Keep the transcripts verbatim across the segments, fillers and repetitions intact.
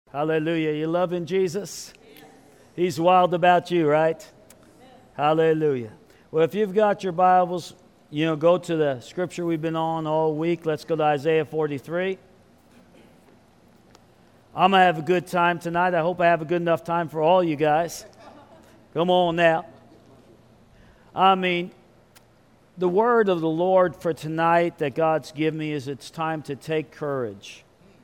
Hallelujah. You loving Jesus? He's wild about you, right? Hallelujah. Well, if you've got your Bibles, you know, go to the scripture we've been on all week. Let's go to Isaiah forty-three. I'm going to have a good time tonight. I hope I have a good enough time for all you guys. Come on now. I mean, the word of the Lord for tonight that God's given me is it's time to take courage.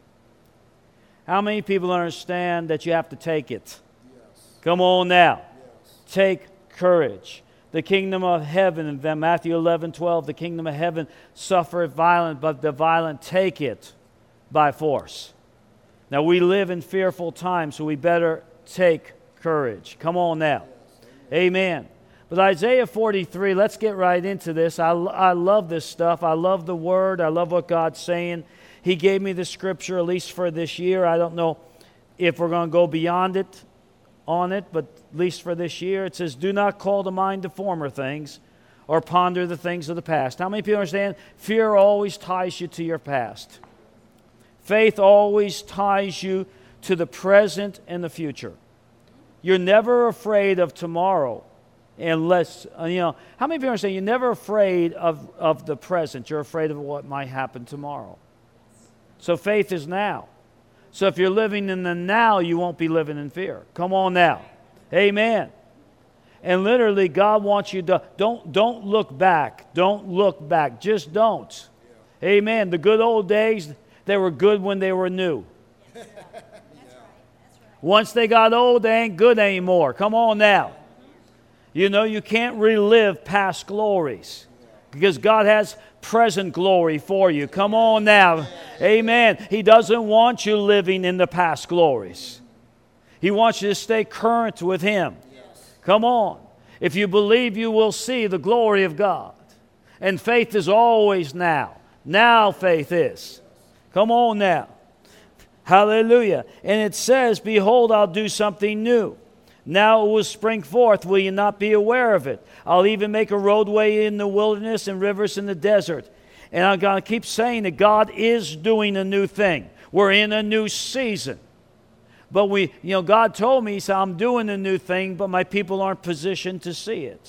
How many people understand that you have to take it? Yes. Come on now. Yes. Take courage. The kingdom of heaven, in Matthew eleven twelve, the kingdom of heaven suffereth violence, but the violent take it by force. Now, we live in fearful times, so we better take courage. Come on now. Yes. Amen. But Isaiah forty-three, let's get right into this. I, I love this stuff. I love the word. I love what God's saying. He gave me the scripture, at least for this year. I don't know if we're going to go beyond it, on it, but at least for this year. It says, do not call to mind the former things or ponder the things of the past. How many people understand? Fear always ties you to your past. Faith always ties you to the present and the future. You're never afraid of tomorrow unless, you know, how many people understand you're never afraid of, of the present. You're afraid of what might happen tomorrow. So faith is now. So if you're living in the now, you won't be living in fear. Come on now. Amen. And literally, God wants you to, don't, don't look back. Don't look back. Just don't. Yeah. Amen. The good old days, they were good when they were new. Yes, that's right. That's right. Once they got old, they ain't good anymore. Come on now. You know, you can't relive past glories because God has present glory for you. Come on now. Amen. He doesn't want you living in the past glories. He wants you to stay current with Him. Come on. If you believe, you will see the glory of God. And faith is always now. Now faith is. Come on now. Hallelujah. And it says, behold, I'll do something new. Now it will spring forth. Will you not be aware of it? I'll even make a roadway in the wilderness and rivers in the desert. And I'm going to keep saying that God is doing a new thing. We're in a new season. But we, you know, God told me, He said, I'm doing a new thing, but my people aren't positioned to see it.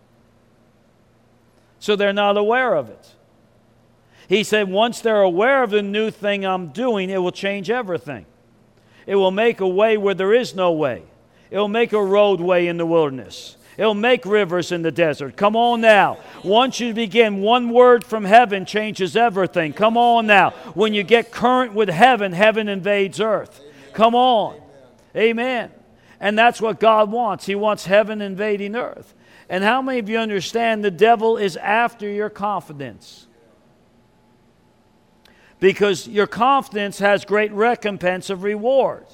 So they're not aware of it. He said, once they're aware of the new thing I'm doing, it will change everything. It will make a way where there is no way. It'll make a roadway in the wilderness. It'll make rivers in the desert. Come on now. Once you begin, one word from heaven changes everything. Come on now. When you get current with heaven, heaven invades earth. Come on. Amen. And that's what God wants. He wants heaven invading earth. And how many of you understand the devil is after your confidence? Because your confidence has great recompense of reward.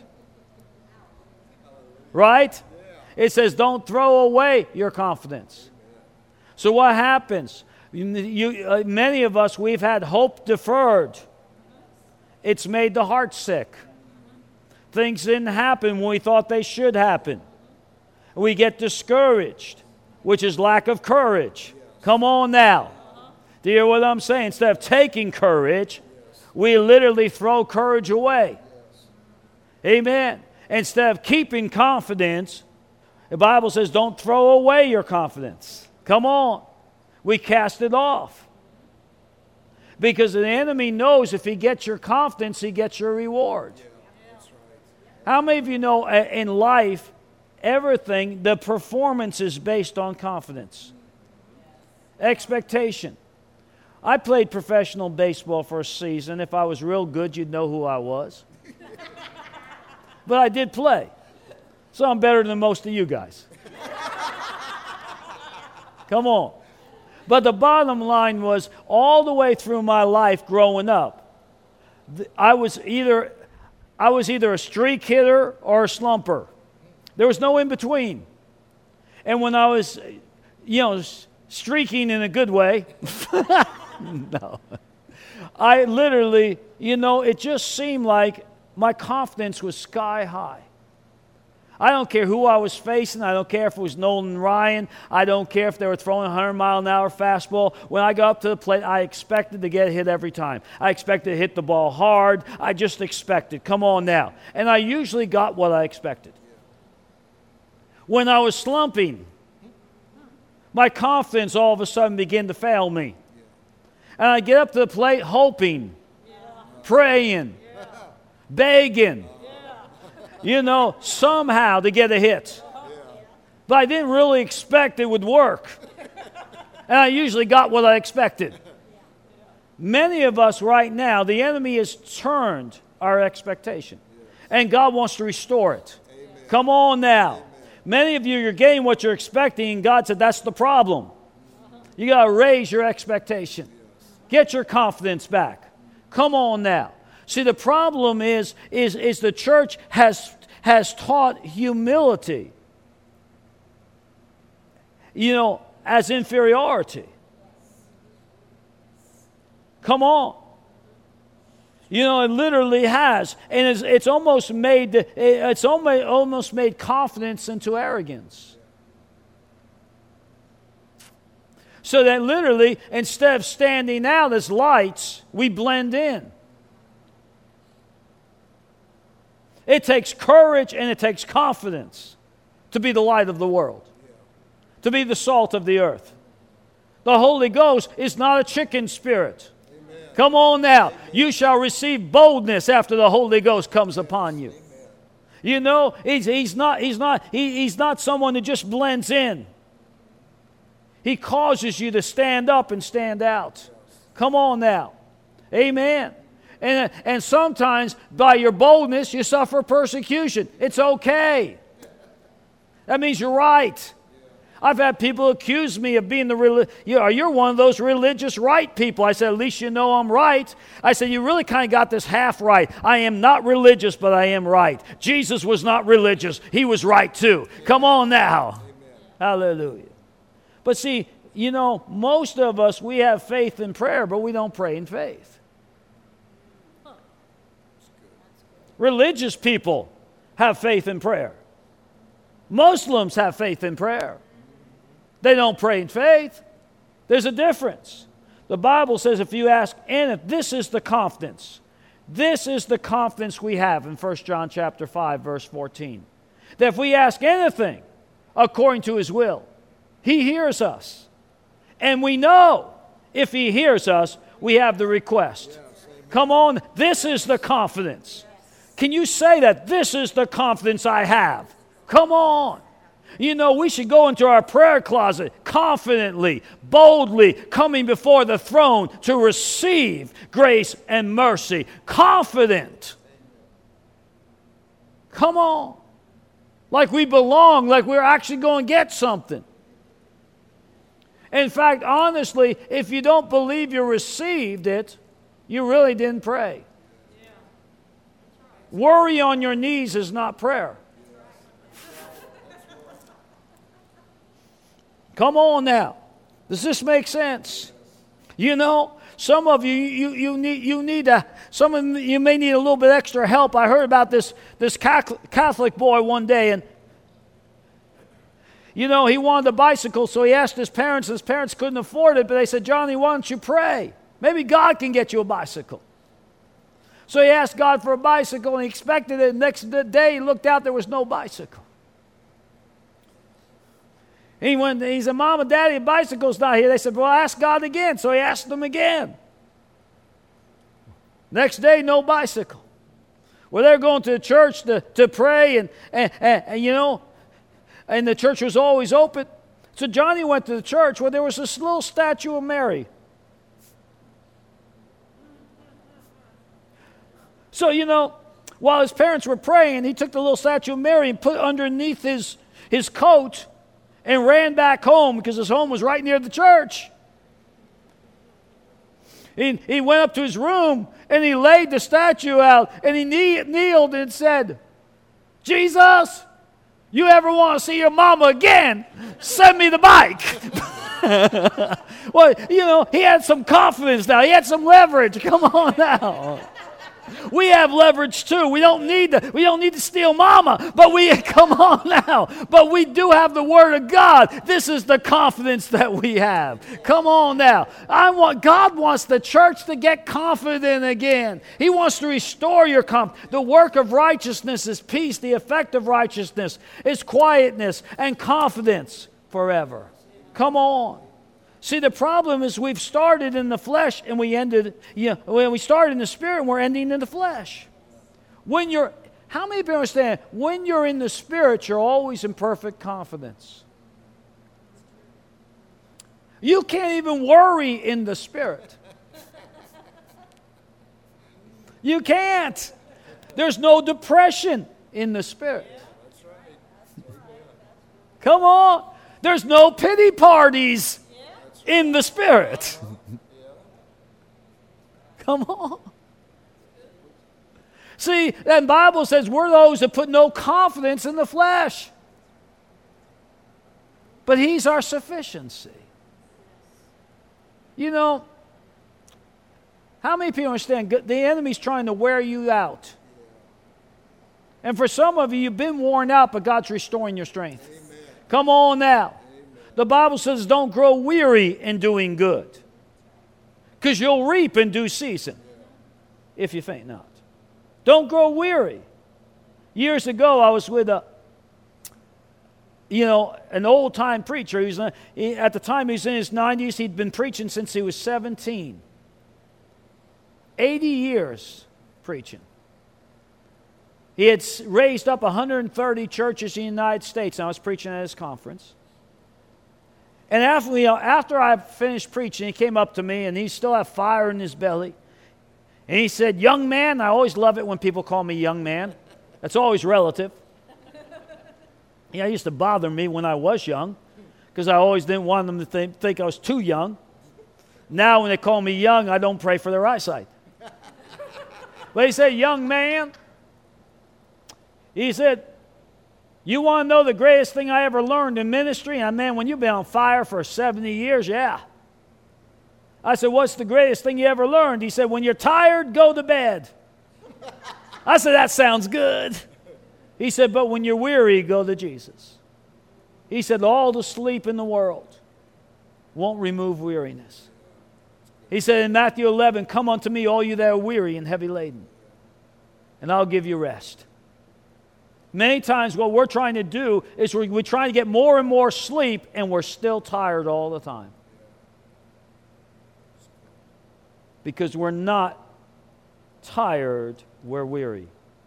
Right? It says don't throw away your confidence. So what happens? You, you, uh, many of us, we've had hope deferred. It's made the heart sick. Things didn't happen when we thought they should happen. We get discouraged, which is lack of courage. Come on now. Do you hear what I'm saying? Instead of taking courage, we literally throw courage away. Amen. Instead of keeping confidence, the Bible says don't throw away your confidence. Come on. We cast it off. Because the enemy knows if he gets your confidence, he gets your reward. Yeah, that's right. How many of you know in life, everything, the performance is based on confidence? Expectation. I played professional baseball for a season. If I was real good, you'd know who I was. But I did play. So I'm better than most of you guys. Come on. But the bottom line was, all the way through my life growing up, I was either I was either a streak hitter or a slumper. There was no in between. And when I was, you know, streaking in a good way, no, I literally, you know, it just seemed like my confidence was sky high. I don't care who I was facing. I don't care if it was Nolan Ryan. I don't care if they were throwing a one hundred mile an hour fastball. When I got up to the plate, I expected to get hit every time. I expected to hit the ball hard. I just expected. Come on now. And I usually got what I expected. When I was slumping, my confidence all of a sudden began to fail me. And I get up to the plate hoping, yeah. praying, yeah. begging, yeah. you know, somehow to get a hit. Yeah. But I didn't really expect it would work. And I usually got what I expected. Many of us right now, the enemy has turned our expectation. And God wants to restore it. Amen. Come on now. Amen. Many of you, you're getting what you're expecting, and God said that's the problem. You got to raise your expectation. Get your confidence back. Come on now. See, the problem is, is, is the church has, has taught humility, you know, as inferiority. Come on. You know, it literally has. And it's, it's almost made it's almost, almost made confidence into arrogance. So that literally, instead of standing out as lights, we blend in. It takes courage and it takes confidence to be the light of the world, to be the salt of the earth. The Holy Ghost is not a chicken spirit. Amen. Come on now. Amen. You shall receive boldness after the Holy Ghost comes upon you. Amen. You know, he's, he's not, he's not, he, he's not someone that just blends in. He causes you to stand up and stand out. Come on now. Amen. And, and sometimes by your boldness you suffer persecution. It's okay. That means you're right. I've had people accuse me of being the relig- you know, you're one of those religious right people. I said, at least you know I'm right. I said, you really kind of got this half right. I am not religious, but I am right. Jesus was not religious. He was right too. Come on now. Amen. Hallelujah. But see, you know, most of us, we have faith in prayer, but we don't pray in faith. Religious people have faith in prayer. Muslims have faith in prayer. They don't pray in faith. There's a difference. The Bible says if you ask, and this is the confidence. This is the confidence we have in First John chapter five, verse fourteen. That if we ask anything according to His will, He hears us. And we know if He hears us, we have the request. Come on, this is the confidence. Can you say that? This is the confidence I have. Come on. You know, we should go into our prayer closet confidently, boldly, coming before the throne to receive grace and mercy. Confident. Come on. Like we belong, like we're actually going to get something. In fact, honestly, if you don't believe you received it, you really didn't pray. Yeah. Right. Worry on your knees is not prayer. Come on now. Does this make sense? You know, some of you, you, you need, you need a, some of you may need a little bit extra help. I heard about this, this Catholic boy one day, and you know, he wanted a bicycle, so he asked his parents. His parents couldn't afford it, but they said, Johnny, why don't you pray? Maybe God can get you a bicycle. So he asked God for a bicycle, and he expected it. Next day, he looked out, there was no bicycle. He went, he said, Mom and Daddy, the bicycle's not here. They said, well, ask God again. So he asked them again. Next day, no bicycle. Well, they're going to the church to, to pray, and, and, and, and, you know, and the church was always open. So Johnny went to the church where there was this little statue of Mary. So, you know, while his parents were praying, he took the little statue of Mary and put it underneath his, his coat and ran back home because his home was right near the church. He, he went up to his room and he laid the statue out and he knee, kneeled and said, Jesus, you ever want to see your mama again? Send me the bike. Well, you know, he had some confidence now. He had some leverage. Come on now. We have leverage too. We don't need to, we don't need to steal mama, but we, come on now. But we do have the Word of God. This is the confidence that we have. Come on now. I want, God wants the church to get confident again. He wants to restore your confidence. The work of righteousness is peace. The effect of righteousness is quietness and confidence forever. Come on. See, the problem is we've started in the flesh and we ended, you know, when we started in the spirit and we're ending in the flesh. When you're, how many people understand, when you're in the spirit, you're always in perfect confidence. You can't even worry in the spirit. You can't. There's no depression in the spirit. Come on. There's no pity parties in the spirit. Come on. See, that Bible says we're those that put no confidence in the flesh. But He's our sufficiency. You know, how many people understand the enemy's trying to wear you out? And for some of you, you've been worn out, but God's restoring your strength. Amen. Come on now. The Bible says don't grow weary in doing good, because you'll reap in due season if you faint not. Don't grow weary. Years ago, I was with a, you know, an old-time preacher. He was, he, at the time, he was in his nineties. He'd been preaching since he was seventeen. eighty years preaching. He had raised up one hundred thirty churches in the United States, and I was preaching at his conference. And after, you know, after I finished preaching, he came up to me, and he still had fire in his belly. And he said, "Young man," I always love it when people call me young man. That's always relative. Yeah, it used to bother me when I was young, because I always didn't want them to think, think I was too young. Now when they call me young, I don't pray for their eyesight. But he said, "Young man," he said, "You want to know the greatest thing I ever learned in ministry?" And man, when you've been on fire for seventy years, yeah. I said, "What's the greatest thing you ever learned?" He said, "When you're tired, go to bed." I said, "That sounds good." He said, "But when you're weary, go to Jesus." He said, "All the sleep in the world won't remove weariness." He said in Matthew eleven, "Come unto me, all you that are weary and heavy laden, and I'll give you rest." Many times what we're trying to do is we're, we're trying to get more and more sleep, and we're still tired all the time. Because we're not tired, we're weary.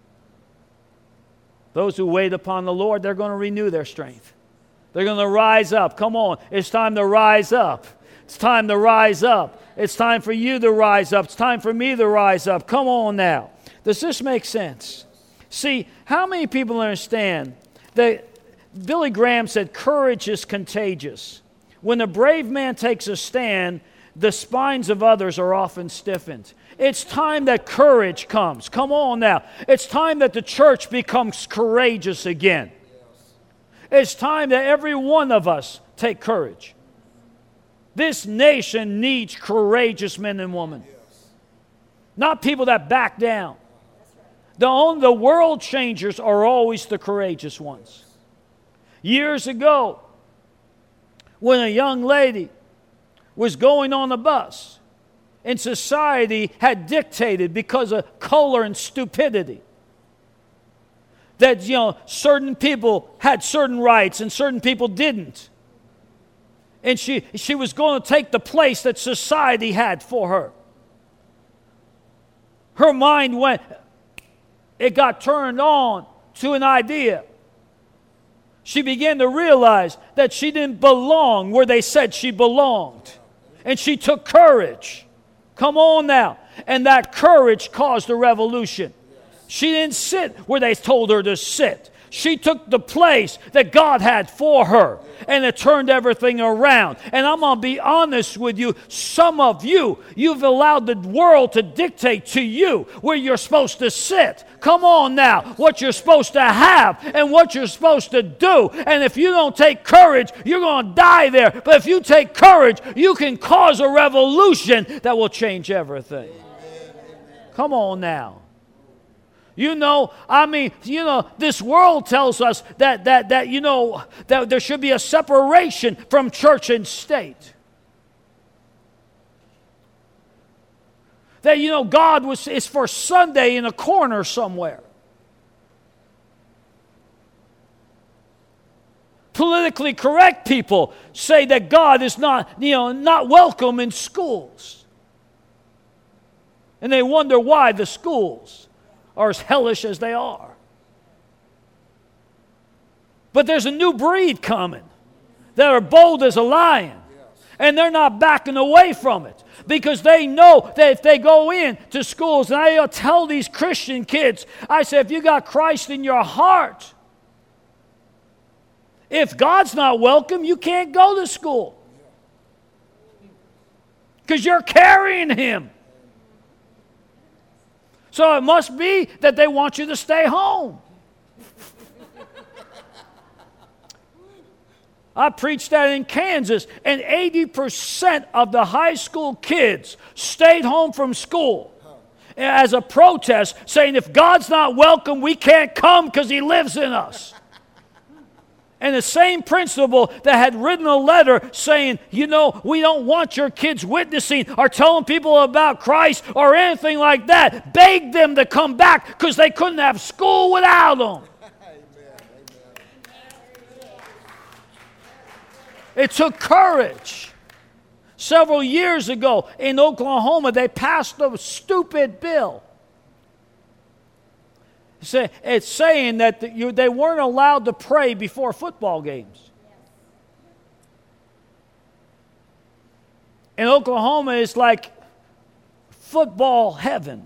Those who wait upon the Lord, they're going to renew their strength. They're going to rise up. Come on, it's time to rise up. It's time to rise up. It's time for you to rise up. It's time for me to rise up. Come on now. Does this make sense? See, how many people understand that Billy Graham said courage is contagious? When a brave man takes a stand, the spines of others are often stiffened. It's time that courage comes. Come on now. It's time that the church becomes courageous again. It's time that every one of us take courage. This nation needs courageous men and women. Not people that back down. The, only, the world changers are always the courageous ones. Years ago, when a young lady was going on a bus, and society had dictated, because of color and stupidity, that, you know, certain people had certain rights and certain people didn't. And she, she was going to take the place that society had for her. Her mind went, it got turned on to an idea. She began to realize that she didn't belong where they said she belonged. And she took courage. Come on now. And that courage caused a revolution. She didn't sit where they told her to sit. She took the place that God had for her, and it turned everything around. And I'm going to be honest with you, some of you, you've allowed the world to dictate to you where you're supposed to sit. Come on now, what you're supposed to have and what you're supposed to do. And if you don't take courage, you're going to die there. But if you take courage, you can cause a revolution that will change everything. Come on now. You know, I mean, you know, this world tells us that, that, that, you know, that there should be a separation from church and state. That, you know, God was, is for Sunday in a corner somewhere. Politically correct people say that God is not, you know, not welcome in schools. And they wonder why the schools are as hellish as they are. But there's a new breed coming that are bold as a lion. And they're not backing away from it. Because they know that if they go in to schools, and I tell these Christian kids, I say, if you got Christ in your heart, if God's not welcome, you can't go to school. Because you're carrying Him. So it must be that they want you to stay home. I preached that in Kansas, and eighty percent of the high school kids stayed home from school as a protest, saying if God's not welcome, we can't come because He lives in us. And the same principal that had written a letter saying, you know, we don't want your kids witnessing or telling people about Christ or anything like that, begged them to come back because they couldn't have school without them. It took courage. Several years ago in Oklahoma, they passed a stupid bill. It's saying that they weren't allowed to pray before football games. In Oklahoma, it's like football heaven.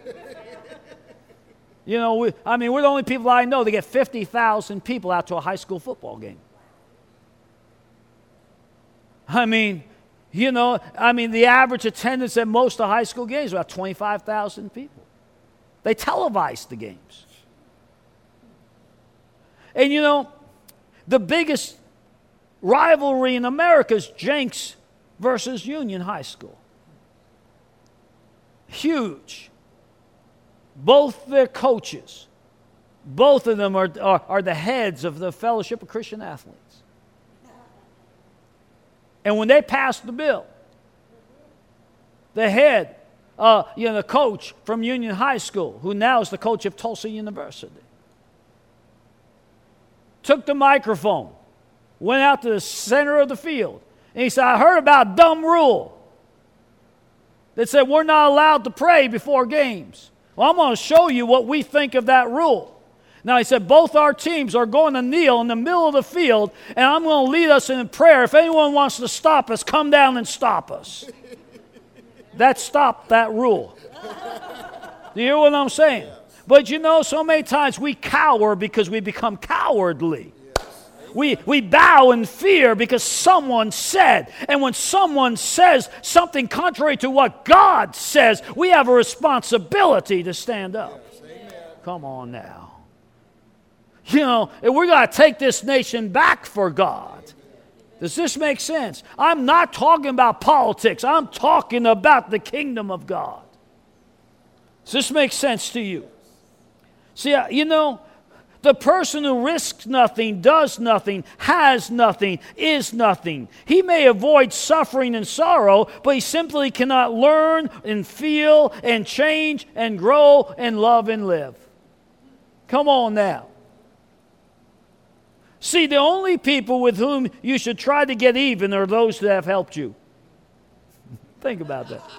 You know, we, I mean, we're the only people I know that get fifty thousand people out to a high school football game. I mean, you know, I mean, the average attendance at most of high school games is about twenty-five thousand people. They televised the games. And you know, the biggest rivalry in America is Jenks versus Union High School. Huge. Both their coaches, both of them are, are, are the heads of the Fellowship of Christian Athletes. And when they passed the bill, the head, uh, you know, the coach from Union High School, who now is the coach of Tulsa University, took the microphone, went out to the center of the field, and he said, I heard about a dumb rule that said we're not allowed to pray before games. Well, I'm going to show you what we think of that rule. Now, he said, both our teams are going to kneel in the middle of the field, and I'm going to lead us in prayer. If anyone wants to stop us, come down and stop us. That stopped that rule. Do you hear what I'm saying? But you know, so many times we cower because we become cowardly. We, we bow in fear because someone said. And when someone says something contrary to what God says, we have a responsibility to stand up. Yes, come on now. You know, we're going to take this nation back for God. Does this make sense? I'm not talking about politics. I'm talking about the kingdom of God. Does this make sense to you? See, you know, the person who risks nothing, does nothing, has nothing, is nothing. He may avoid suffering and sorrow, but he simply cannot learn and feel and change and grow and love and live. Come on now. See, the only people with whom you should try to get even are those that have helped you. Think about that.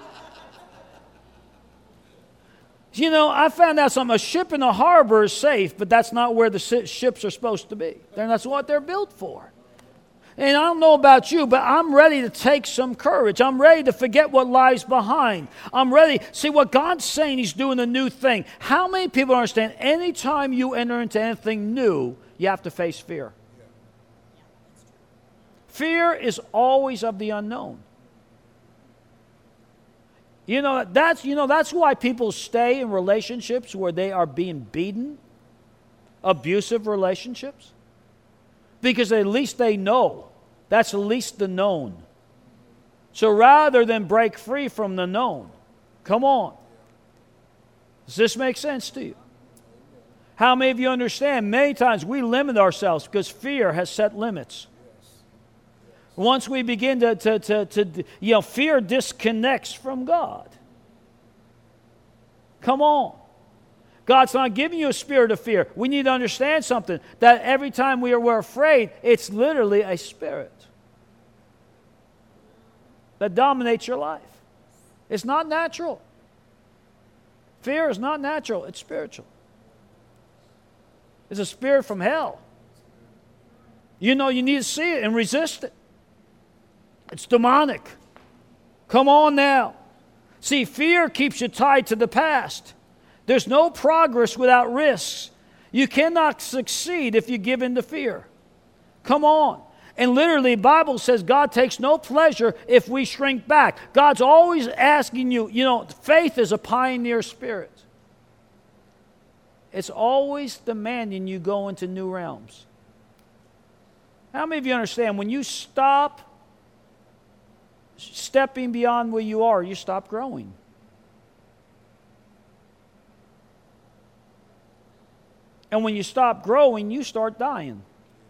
You know, I found out something. A ship in a harbor is safe, but that's not where the ships are supposed to be. That's what they're built for. And I don't know about you, but I'm ready to take some courage. I'm ready to forget what lies behind. I'm ready. See, what God's saying, He's doing a new thing. How many people understand anytime you enter into anything new, you have to face fear? Fear is always of the unknown. You know, that's, you know, that's why people stay in relationships where they are being beaten, abusive relationships, because at least they know. That's at least the known. So rather than break free from the known, come on. Does this make sense to you? How many of you understand? Many times we limit ourselves because fear has set limits. Once we begin to, to, to, to, you know, fear disconnects from God. Come on. God's not giving you a spirit of fear. We need to understand something, that every time we are we're afraid, it's literally a spirit that dominates your life. It's not natural. Fear is not natural. It's spiritual. It's a spirit from hell. You know you need to see it and resist it. It's demonic. Come on now. See, fear keeps you tied to the past. There's no progress without risks. You cannot succeed if you give in to fear. Come on. And literally, the Bible says God takes no pleasure if we shrink back. God's always asking you, you know, faith is a pioneer spirit. It's always demanding you go into new realms. How many of you understand when you stop stepping beyond where you are, you stop growing? And when you stop growing, you start dying.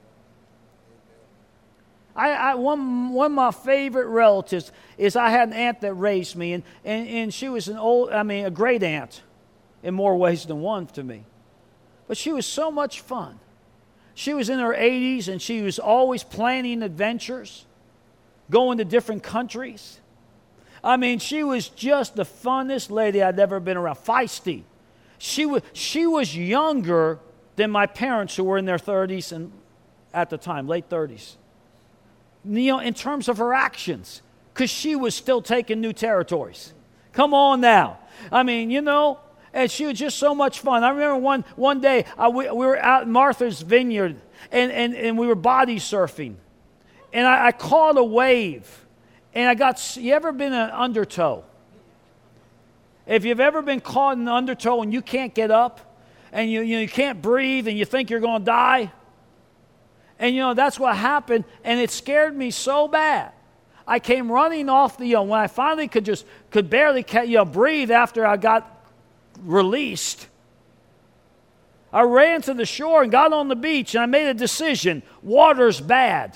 I, I one, one of my favorite relatives is I had an aunt that raised me, and, and, and she was an old, I mean, a great aunt in more ways than one to me. But she was so much fun. She was in her eighties, and she was always planning adventures, going to different countries. I mean, she was just the funnest lady I'd ever been around, feisty. She was, she was younger than my parents, who were in their thirties and at the time, late thirties. You know, in terms of her actions, because she was still taking new territories. Come on now. I mean, you know, and she was just so much fun. I remember one one day, I, we, we were out in Martha's Vineyard, and, and, and we were body surfing. And I, I caught a wave, and I got, you ever been in an undertow? If you've ever been caught in an undertow and you can't get up, and you, you, know, you can't breathe, and you think you're going to die, and, you know, that's what happened, and it scared me so bad. I came running off the, you know, when I finally could just, could barely, you know, breathe after I got released, I ran to the shore and got on the beach, and I made a decision. Water's bad.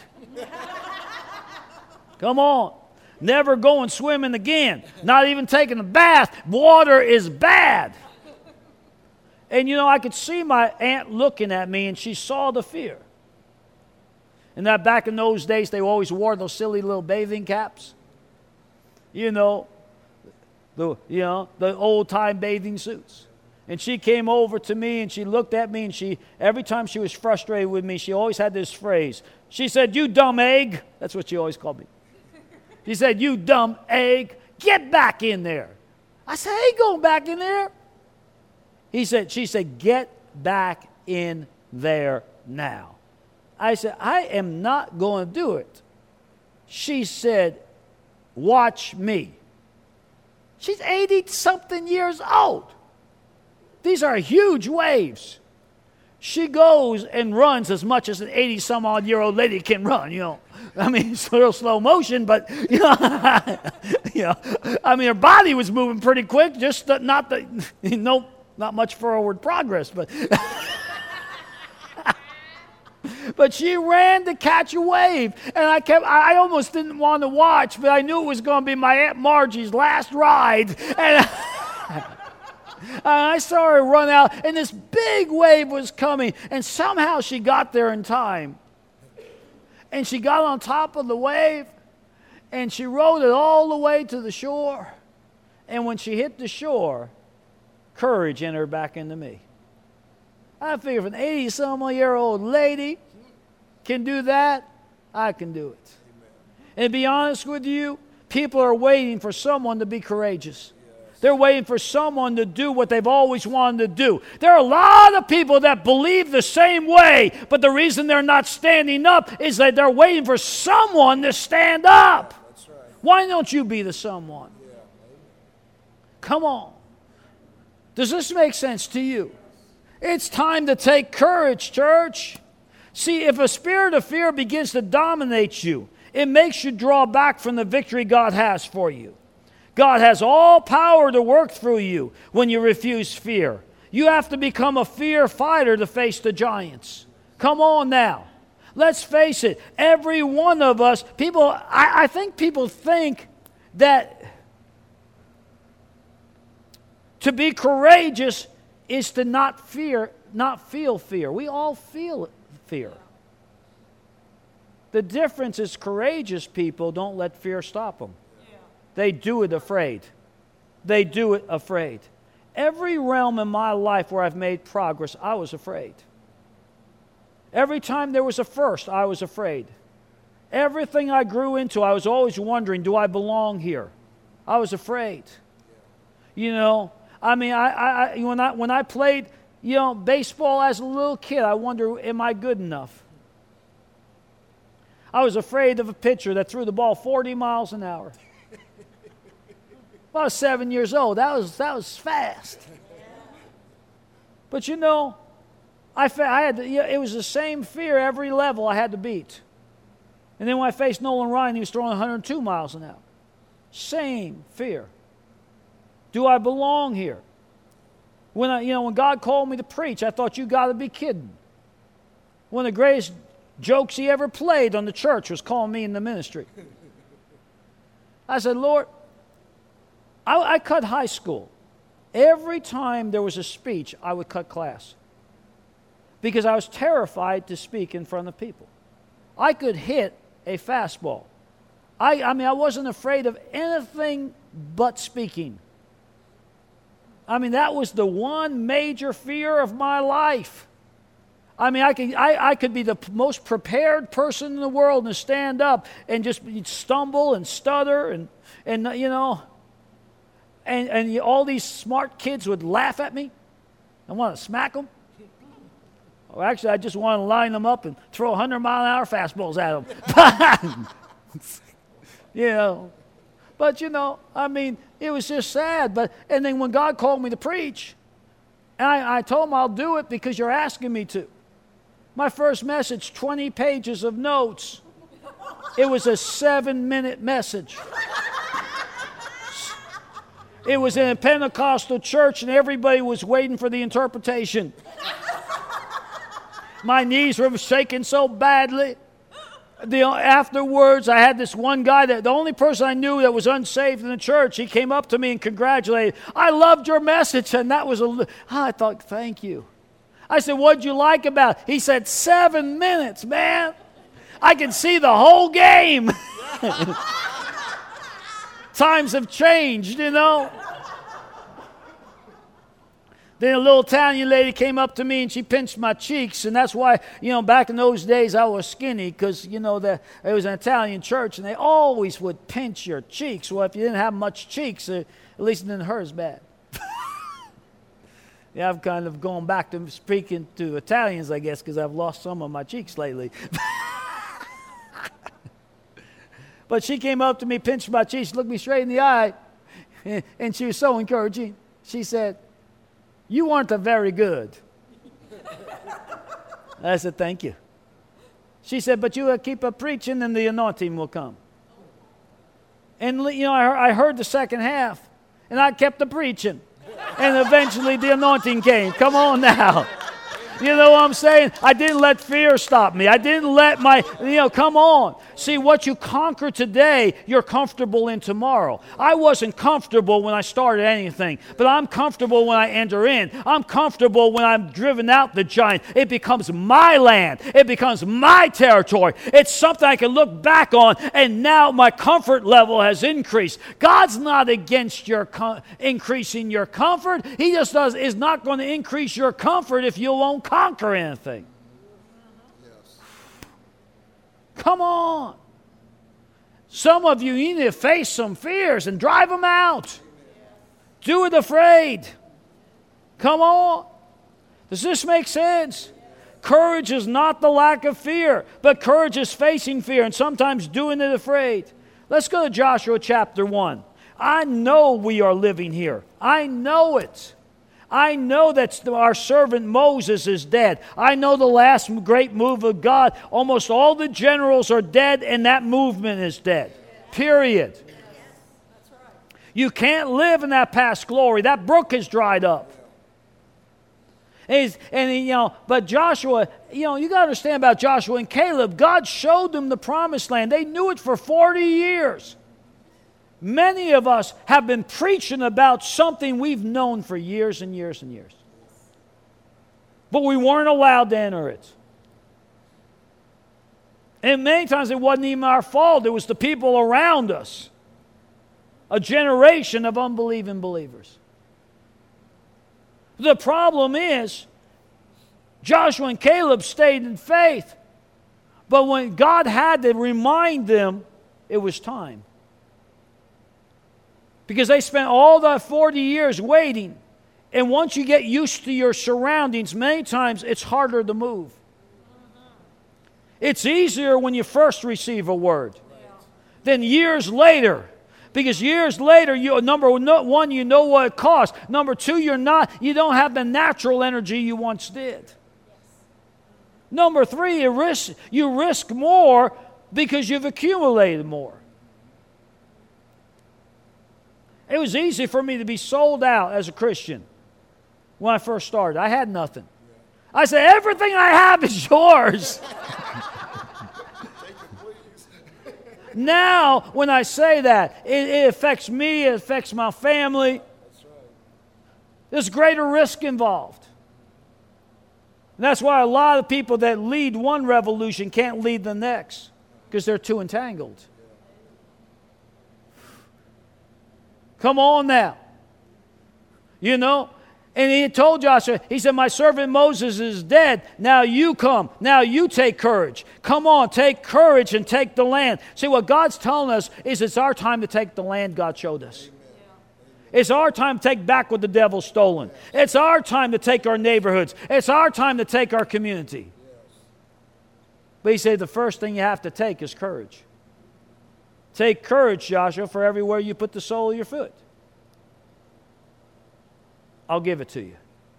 Come on. Never going swimming again. Not even taking a bath. Water is bad. And, you know, I could see my aunt looking at me, and she saw the fear. And that back in those days, they always wore those silly little bathing caps. You know, the you know the old-time bathing suits. And she came over to me, and she looked at me, and she every time she was frustrated with me, she always had this phrase. She said, "You dumb egg." That's what she always called me. She said, "You dumb egg, get back in there." I said, "I ain't going back in there." He said, she said, "Get back in there now." I said, "I am not going to do it." She said, "Watch me." She's eighty-something years old. These are huge waves. She goes and runs as much as an eighty-some-odd-year-old lady can run, you know. I mean, it's a little slow motion, but, you know, you know, I mean, her body was moving pretty quick, just the, not the, no, not much forward progress, but... But she ran to catch a wave, and I kept, I almost didn't want to watch, but I knew it was going to be my Aunt Margie's last ride, and I saw her run out, and this big wave was coming, and somehow she got there in time, and she got on top of the wave, and she rode it all the way to the shore, and when she hit the shore, courage entered back into me. I figure if an eighty-some-year-old lady can do that, I can do it. Amen. And to be honest with you, people are waiting for someone to be courageous. Yes. They're waiting for someone to do what they've always wanted to do. There are a lot of people that believe the same way, but the reason they're not standing up is that they're waiting for someone to stand up. That's right. Why don't you be the someone? Yeah. Come on. Does this make sense to you? It's time to take courage, church. See, if a spirit of fear begins to dominate you, it makes you draw back from the victory God has for you. God has all power to work through you when you refuse fear. You have to become a fear fighter to face the giants. Come on now. Let's face it. Every one of us, people, I, I think people think that to be courageous is to not fear, not feel fear. We all feel fear. The difference is courageous people don't let fear stop them. They do it afraid. They do it afraid. Every realm in my life where I've made progress, I was afraid. Every time there was a first, I was afraid. Everything I grew into, I was always wondering, do I belong here? I was afraid. You know, I mean, I, I, when I when I played, you know, baseball as a little kid, I wonder, am I good enough? I was afraid of a pitcher that threw the ball forty miles an hour. I was seven years old. That was that was fast. But you know, I, I had to, it was the same fear every level I had to beat. And then when I faced Nolan Ryan, he was throwing one hundred two miles an hour. Same fear. Do I belong here? When I, you know, when God called me to preach, I thought, you got to be kidding. One of the greatest jokes he ever played on the church was calling me in the ministry. I said, Lord, I, I cut high school. Every time there was a speech, I would cut class. Because I was terrified to speak in front of people. I could hit a fastball. I, I mean, I wasn't afraid of anything but speaking. I mean, that was the one major fear of my life. I mean, I could, I, I could be the most prepared person in the world and stand up and just stumble and stutter and, and you know, and, and all these smart kids would laugh at me. I want to smack them. Or actually, I just want to line them up and throw one hundred mile an hour fastballs at them. You know. But, you know, I mean, it was just sad. But and then when God called me to preach, and I, I told him I'll do it because you're asking me to. My first message, twenty pages of notes. It was a seven-minute message. It was in a Pentecostal church, and everybody was waiting for the interpretation. My knees were shaking so badly. The, afterwards, I had this one guy, that the only person I knew that was unsaved in the church, he came up to me and congratulated. I loved your message, and that was a, I thought, thank you. I said, what'd you like about it? He said, seven minutes, man. I can see the whole game. Times have changed, you know. Then a little Italian lady came up to me and she pinched my cheeks, and that's why, you know, back in those days I was skinny because, you know, the, it was an Italian church and they always would pinch your cheeks. Well, if you didn't have much cheeks, uh, at least it didn't hurt as bad. Yeah, I've kind of gone back to speaking to Italians, I guess, because I've lost some of my cheeks lately. But she came up to me, pinched my cheeks, looked me straight in the eye, and she was so encouraging. She said, you weren't a very good. I said, thank you. She said, but you keep a preaching and the anointing will come. And, you know, I heard the second half, and I kept the preaching. And eventually the anointing came. Come on now. You know what I'm saying? I didn't let fear stop me. I didn't let my, you know, come on. See, what you conquer today, you're comfortable in tomorrow. I wasn't comfortable when I started anything, but I'm comfortable when I enter in. I'm comfortable when I'm driven out the giant. It becomes my land. It becomes my territory. It's something I can look back on, and now my comfort level has increased. God's not against your com- increasing your comfort. He just does is not going to increase your comfort if you won't conquer anything. Yes. Come on. Some of you need to face some fears and drive them out. Do it afraid. Come on. Does this make sense? Courage is not the lack of fear, but courage is facing fear and sometimes doing it afraid. Let's go to Joshua chapter one. I know we are living here. I know it. I know that our servant Moses is dead. I know the last great move of God. Almost all the generals are dead, and that movement is dead. Period. You can't live in that past glory. That brook is dried up. And, he's, and he, you know, but Joshua, you know, you got to understand about Joshua and Caleb. God showed them the promised land. They knew it for forty years. Many of us have been preaching about something we've known for years and years and years. But we weren't allowed to enter it. And many times it wasn't even our fault. It was the people around us. A generation of unbelieving believers. The problem is, Joshua and Caleb stayed in faith. But when God had to remind them, it was time. Because they spent all the forty years waiting. And once you get used to your surroundings, many times it's harder to move. It's easier when you first receive a word than years later. Because years later, you, number one, you know what it costs. Number two, you're not, you don't have the natural energy you once did. Number three, you risk, you risk more because you've accumulated more. It was easy for me to be sold out as a Christian when I first started. I had nothing. I said, everything I have is yours. Now, when I say that, it, it affects me, it affects my family. There's greater risk involved. And that's why a lot of people that lead one revolution can't lead the next, because they're too entangled. Come on now. You know? And he told Joshua, he said, my servant Moses is dead. Now you come. Now you take courage. Come on, take courage and take the land. See, what God's telling us is it's our time to take the land God showed us. It's our time to take back what the devil's stolen. It's our time to take our neighborhoods. It's our time to take our community. But he said the first thing you have to take is courage. Take courage, Joshua, for everywhere you put the sole of your foot. I'll give it to you.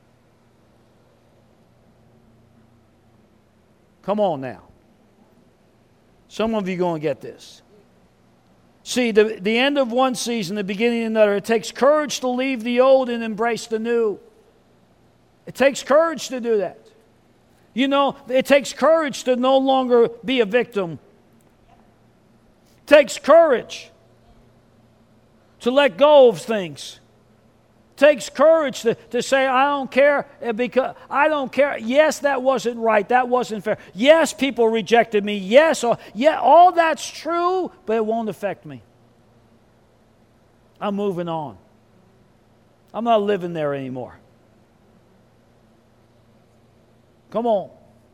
Come on now. Some of you are going to get this. See, the, the end of one season, the beginning of another. It takes courage to leave the old and embrace the new. It takes courage to do that. You know, it takes courage to no longer be a victim. It takes courage to let go of things. It takes courage to, to say, I don't care because I don't care. Yes, that wasn't right. That wasn't fair. Yes, people rejected me. Yes, all, yeah, all that's true, but it won't affect me. I'm moving on. I'm not living there anymore. Come on.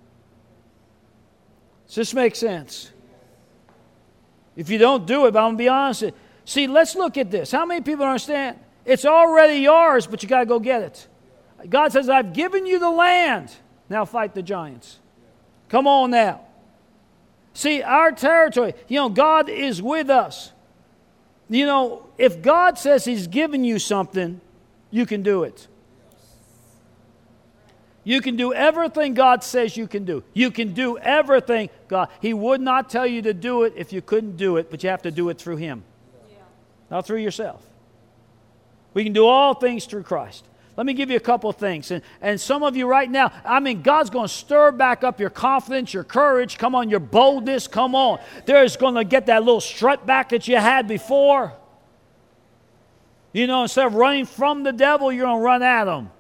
Does this make sense? If you don't do it, but I'm going to be honest. See, let's look at this. How many people understand? It's already yours, but you got to go get it. God says, I've given you the land. Now fight the giants. Come on now. See, our territory, you know, God is with us. You know, if God says He's given you something, you can do it. You can do everything God says you can do. You can do everything God. He would not tell you to do it if you couldn't do it, but you have to do it through Him. Yeah. Not through yourself. We can do all things through Christ. Let me give you a couple of things. And, and some of you right now, I mean, God's going to stir back up your confidence, your courage. Come on, your boldness. Come on. There's going to get that little strut back that you had before. You know, instead of running from the devil, you're going to run at him.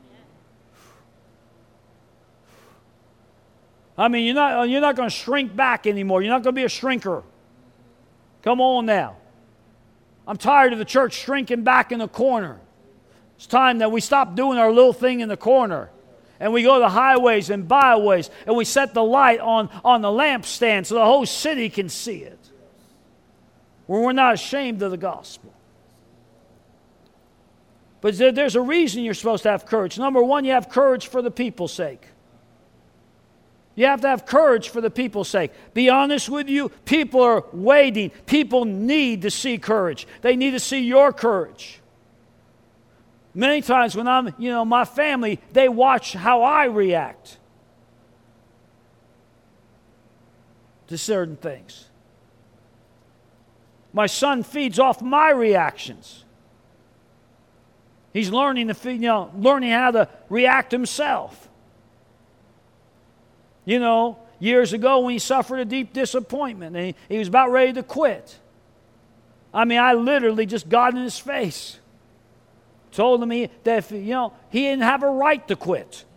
I mean, you're not, you're not going to shrink back anymore. You're not going to be a shrinker. Come on now. I'm tired of the church shrinking back in the corner. It's time that we stop doing our little thing in the corner. And we go to highways and byways. And we set the light on, on the lampstand so the whole city can see it. Where we're not ashamed of the gospel. But there's a reason you're supposed to have courage. Number one, you have courage for the people's sake. You have to have courage for the people's sake. Be honest with you, people are waiting. People need to see courage. They need to see your courage. Many times when I'm, you know, my family, they watch how I react to certain things. My son feeds off my reactions. He's learning to, you know, learning how to react himself. You know, years ago when he suffered a deep disappointment and he, he was about ready to quit. I mean, I literally just got in his face. Told him he, that if, you know, he didn't have a right to quit.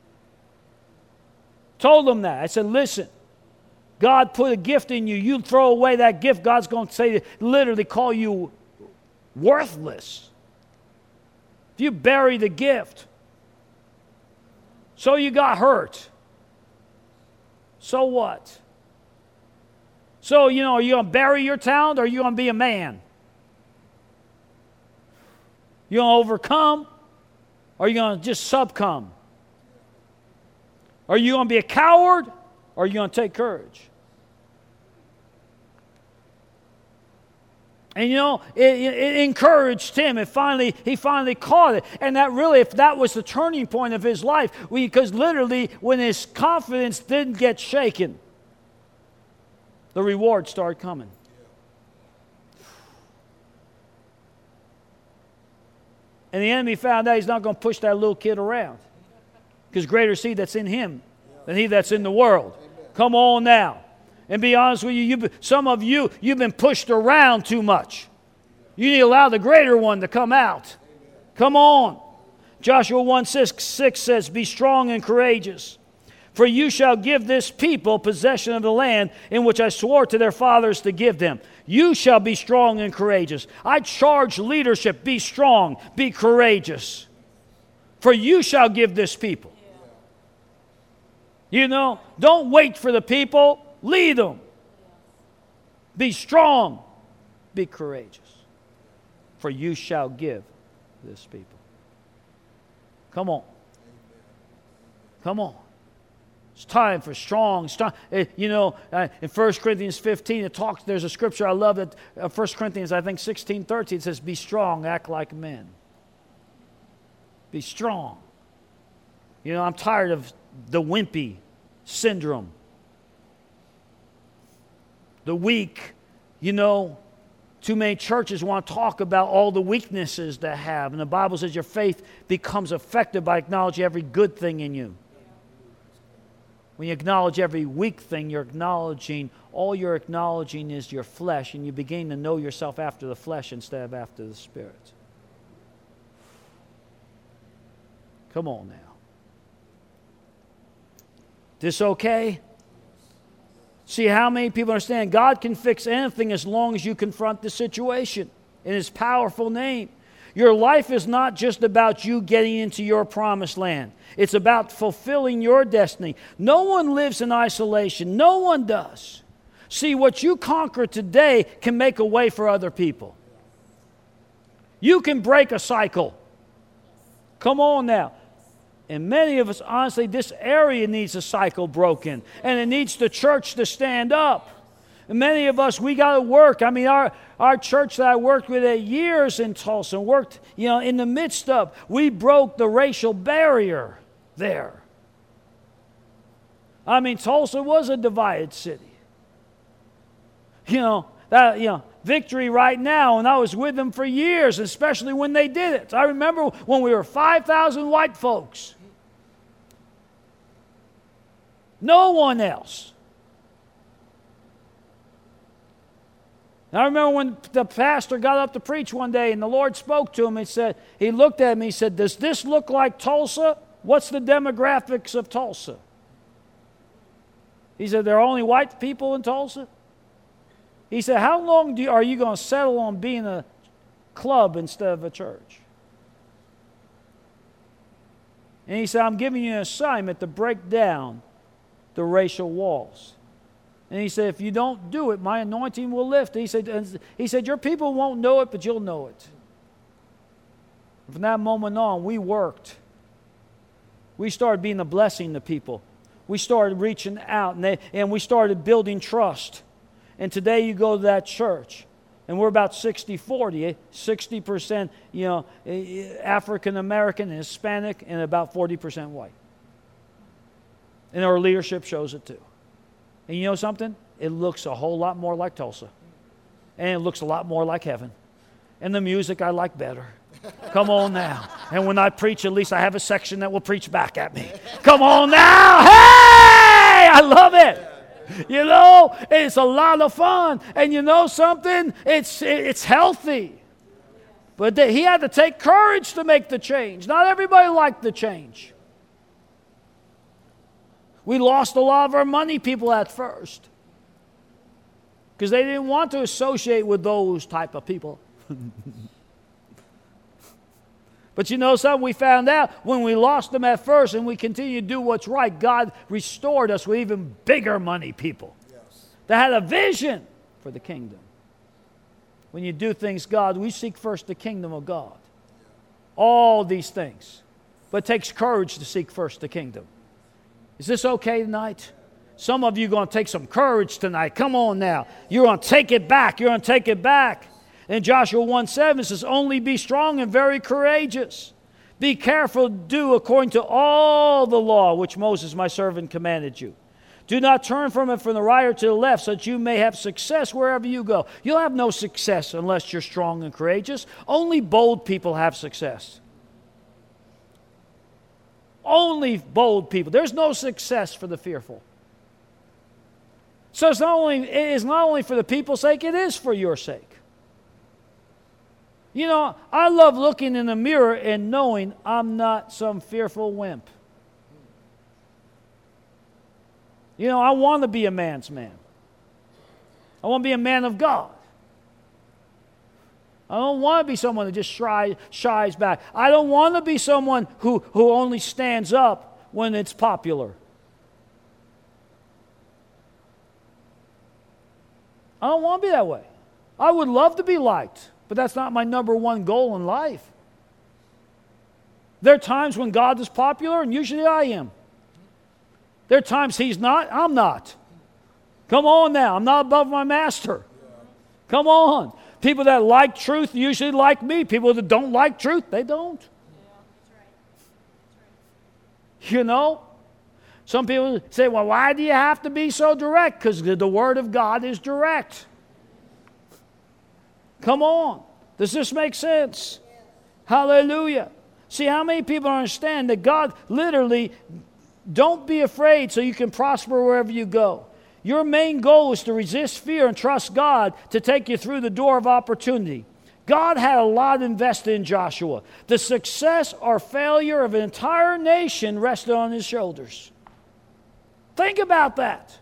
Told him that. I said, listen, God put a gift in you. You throw away that gift, God's going to say, literally call you worthless. If you bury the gift. So you got hurt. So what? So, you know, are you going to bury your talent or are you going to be a man? You going to overcome or are you going to just succumb? Are you going to be a coward or are you going to take courage? And you know, it, it, it encouraged him. It finally, he finally caught it. And that really, if that was the turning point of his life, because literally when his confidence didn't get shaken, the reward started coming. And the enemy found out he's not going to push that little kid around. Because greater is he that's in him than he that's in the world. Come on now. And be honest with you, you've, some of you, you've been pushed around too much. You need to allow the greater one to come out. Come on. Joshua one six says, be strong and courageous, for you shall give this people possession of the land in which I swore to their fathers to give them. You shall be strong and courageous. I charge leadership, be strong, be courageous, for you shall give this people. You know, don't wait for the people. Lead them. Be strong. Be courageous. For you shall give this people. Come on. Come on. It's time for strong. strong. You know, uh, in First Corinthians fifteen, it talks, there's a scripture I love that, uh, First Corinthians, I think sixteen thirteen, it says, be strong, act like men. Be strong. You know, I'm tired of the wimpy syndrome. The weak, you know, too many churches want to talk about all the weaknesses they have. And the Bible says your faith becomes effective by acknowledging every good thing in you. When you acknowledge every weak thing, you're acknowledging, all you're acknowledging is your flesh, and you begin to know yourself after the flesh instead of after the Spirit. Come on now. This okay? See how many people understand God can fix anything as long as you confront the situation in His powerful name. Your life is not just about you getting into your promised land. It's about fulfilling your destiny. No one lives in isolation. No one does. See, what you conquer today can make a way for other people. You can break a cycle. Come on now. And many of us, honestly, this area needs a cycle broken. And it needs the church to stand up. And many of us, we got to work. I mean, our, our church that I worked with at years in Tulsa, worked, you know, in the midst of, we broke the racial barrier there. I mean, Tulsa was a divided city. You know, that, you know, Victory right now, and I was with them for years, especially when they did it. I remember when we were five thousand white folks. No one else. And I remember when the pastor got up to preach one day, and the Lord spoke to him and said, he looked at me and said, does this look like Tulsa? What's the demographics of Tulsa? He said, there are only white people in Tulsa? He said, how long do you, are you going to settle on being a club instead of a church? And he said, I'm giving you an assignment to break down the racial walls. And he said, if you don't do it, my anointing will lift. He said, he said, your people won't know it, but you'll know it. From that moment on, we worked. We started being a blessing to people. We started reaching out, and, they, and we started building trust. And today you go to that church, and we're about sixty forty, sixty percent, you know, African American and Hispanic, and about forty percent white. And our leadership shows it too. And you know something? It looks a whole lot more like Tulsa. And it looks a lot more like heaven. And the music I like better. Come on now. And when I preach, at least I have a section that will preach back at me. Come on now. Hey! I love it. You know, it's a lot of fun. And you know something? It's, it's healthy. But he had to take courage to make the change. Not everybody liked the change. We lost a lot of our money people at first because they didn't want to associate with those type of people. But you know something? We found out when we lost them at first and we continued to do what's right, God restored us with even bigger money people yes. that had a vision for the kingdom. When you do things God, we seek first the kingdom of God. All these things. But it takes courage to seek first the kingdom. Is this okay tonight? Some of you are going to take some courage tonight. Come on now. You're going to take it back. You're going to take it back. And Joshua one seven says, only be strong and very courageous. Be careful to do according to all the law which Moses my servant commanded you. Do not turn from it from the right or to the left, so that you may have success wherever you go. You'll have no success unless you're strong and courageous. Only bold people have success. Only bold people. There's no success for the fearful. So it's not only, it is not only for the people's sake, it is for your sake. You know, I love looking in the mirror and knowing I'm not some fearful wimp. You know, I want to be a man's man. I want to be a man of God. I don't want to be someone that just shy, shies back. I don't want to be someone who, who only stands up when it's popular. I don't want to be that way. I would love to be liked, but that's not my number one goal in life. There are times when God is popular, and usually I am. There are times He's not, I'm not. Come on now, I'm not above my master. Come on. People that like truth usually like me. People that don't like truth, they don't. You know? Some people say, well, why do you have to be so direct? Because the Word of God is direct. Come on. Does this make sense? Hallelujah. See, how many people understand that God literally, don't be afraid so you can prosper wherever you go. Your main goal is to resist fear and trust God to take you through the door of opportunity. God had a lot invested in Joshua. The success or failure of an entire nation rested on his shoulders. Think about that.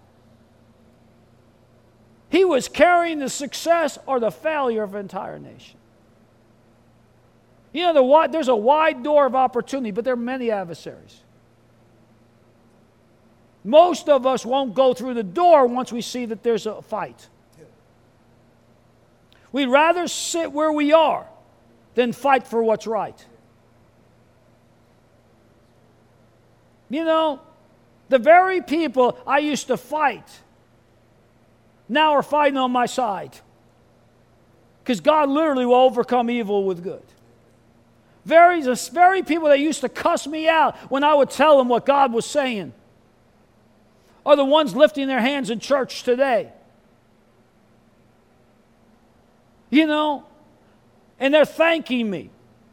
He was carrying the success or the failure of an entire nation. You know, the, there's a wide door of opportunity, but there are many adversaries. Most of us won't go through the door once we see that there's a fight. We'd rather sit where we are than fight for what's right. You know, the very people I used to fight now are fighting on my side. Because God literally will overcome evil with good. Very, the very people that used to cuss me out when I would tell them what God was saying are the ones lifting their hands in church today. You know, and they're thanking me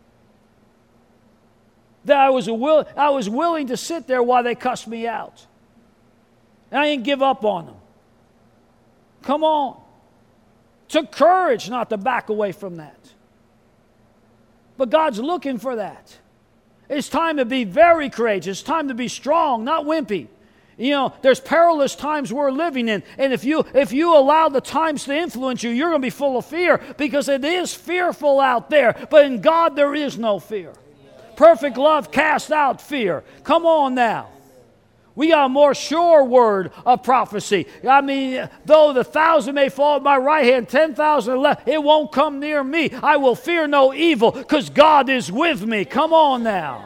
that I was, a will, I was willing to sit there while they cussed me out. And I didn't give up on them. Come on. Took courage not to back away from that. But God's looking for that. It's time to be very courageous. It's time to be strong, not wimpy. You know, there's perilous times we're living in. And if you if you allow the times to influence you, you're going to be full of fear because it is fearful out there. But in God, there is no fear. Perfect love casts out fear. Come on now. We got a more sure word of prophecy. I mean, though the thousand may fall at my right hand, ten thousand left, it won't come near me. I will fear no evil because God is with me. Come on now.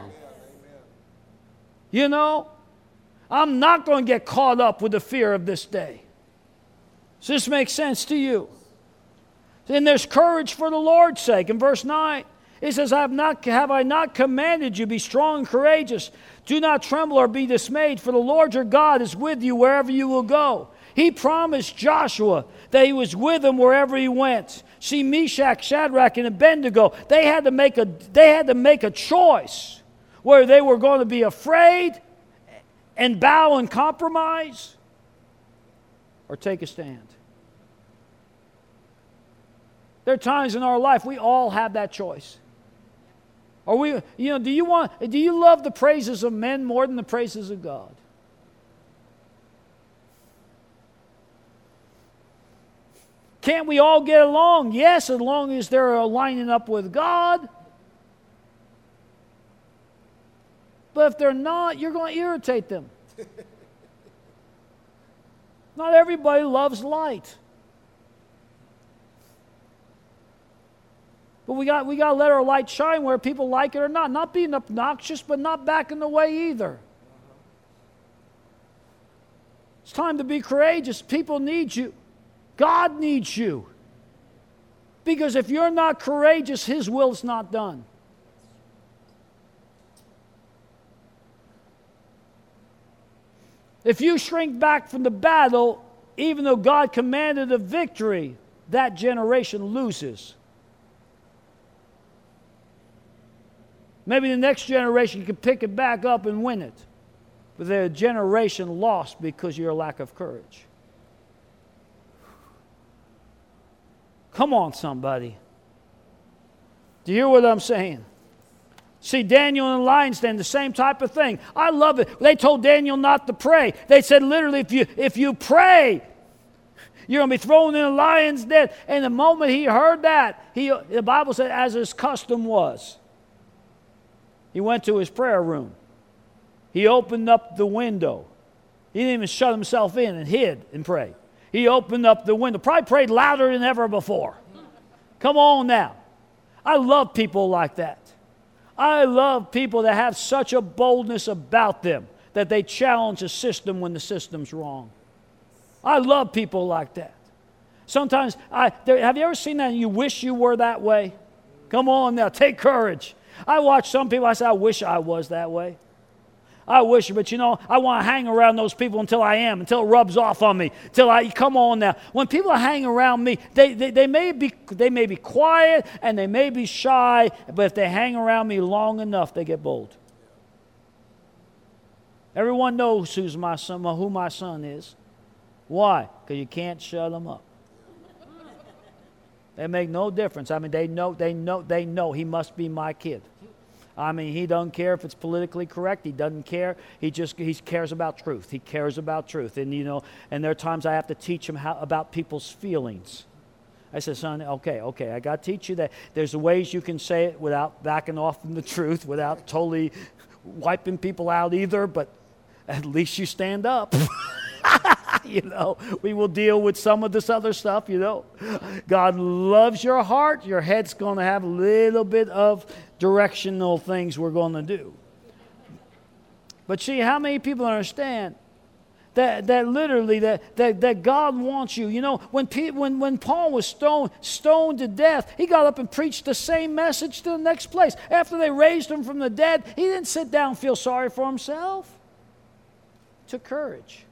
You know? I'm not going to get caught up with the fear of this day. Does this make sense to you? And there's courage for the Lord's sake. In verse nine, It says, have, not, have I not commanded you, be strong and courageous. Do not tremble or be dismayed, for the Lord your God is with you wherever you will go. He promised Joshua that he was with him wherever he went. See, Meshach, Shadrach, and Abednego, they had to make a, they had to make a choice where they were going to be afraid and bow and compromise or take a stand. There are times in our life we all have that choice. Are we, you know, do you want, do you love the praises of men more than the praises of God? Can't we all get along? Yes, as long as they're lining up with God. But if they're not, you're going to irritate them. Not everybody loves light. But we got we got to let our light shine where people like it or not. Not being obnoxious, but not backing away either. It's time to be courageous. People need you. God needs you. Because if you're not courageous, His will is not done. If you shrink back from the battle, even though God commanded a victory, that generation loses. Maybe the next generation can pick it back up and win it. But the generation lost because of your lack of courage. Come on, somebody. Do you hear what I'm saying? See, Daniel and the lion's den, the same type of thing. I love it. They told Daniel not to pray. They said literally, if you if you pray, you're going to be thrown in the lion's den. And the moment he heard that, he the Bible said, as his custom was, he went to his prayer room. He opened up the window. He didn't even shut himself in and hid and prayed. He opened up the window. Probably prayed louder than ever before. Come on now. I love people like that. I love people that have such a boldness about them that they challenge the system when the system's wrong. I love people like that. Sometimes, I there, have you ever seen that and you wish you were that way? Come on now, take courage. I watch some people, I say, I wish I was that way. I wish, but you know, I want to hang around those people until I am, until it rubs off on me, until I, come on now. When people are hanging around me, they, they, they, may be, they may be quiet and they may be shy, but if they hang around me long enough, they get bold. Everyone knows who's my son, who my son is. Why? Because you can't shut them up. They make no difference. I mean, they know, they know, they know he must be my kid. I mean, he doesn't care if it's politically correct. He doesn't care. He just he cares about truth. He cares about truth. And, you know, and there are times I have to teach him how, about people's feelings. I said, son, okay, okay, I got to teach you that there's ways you can say it without backing off from the truth, without totally wiping people out either, but at least you stand up. You know, we will deal with some of this other stuff, you know. God loves your heart. Your head's going to have a little bit of directional things we're going to do. But see, how many people understand that that literally that that, that God wants you? You know, when, P, when when Paul was stoned, stoned to death, he got up and preached the same message to the next place. After they raised him from the dead, he didn't sit down and feel sorry for himself. He took courage.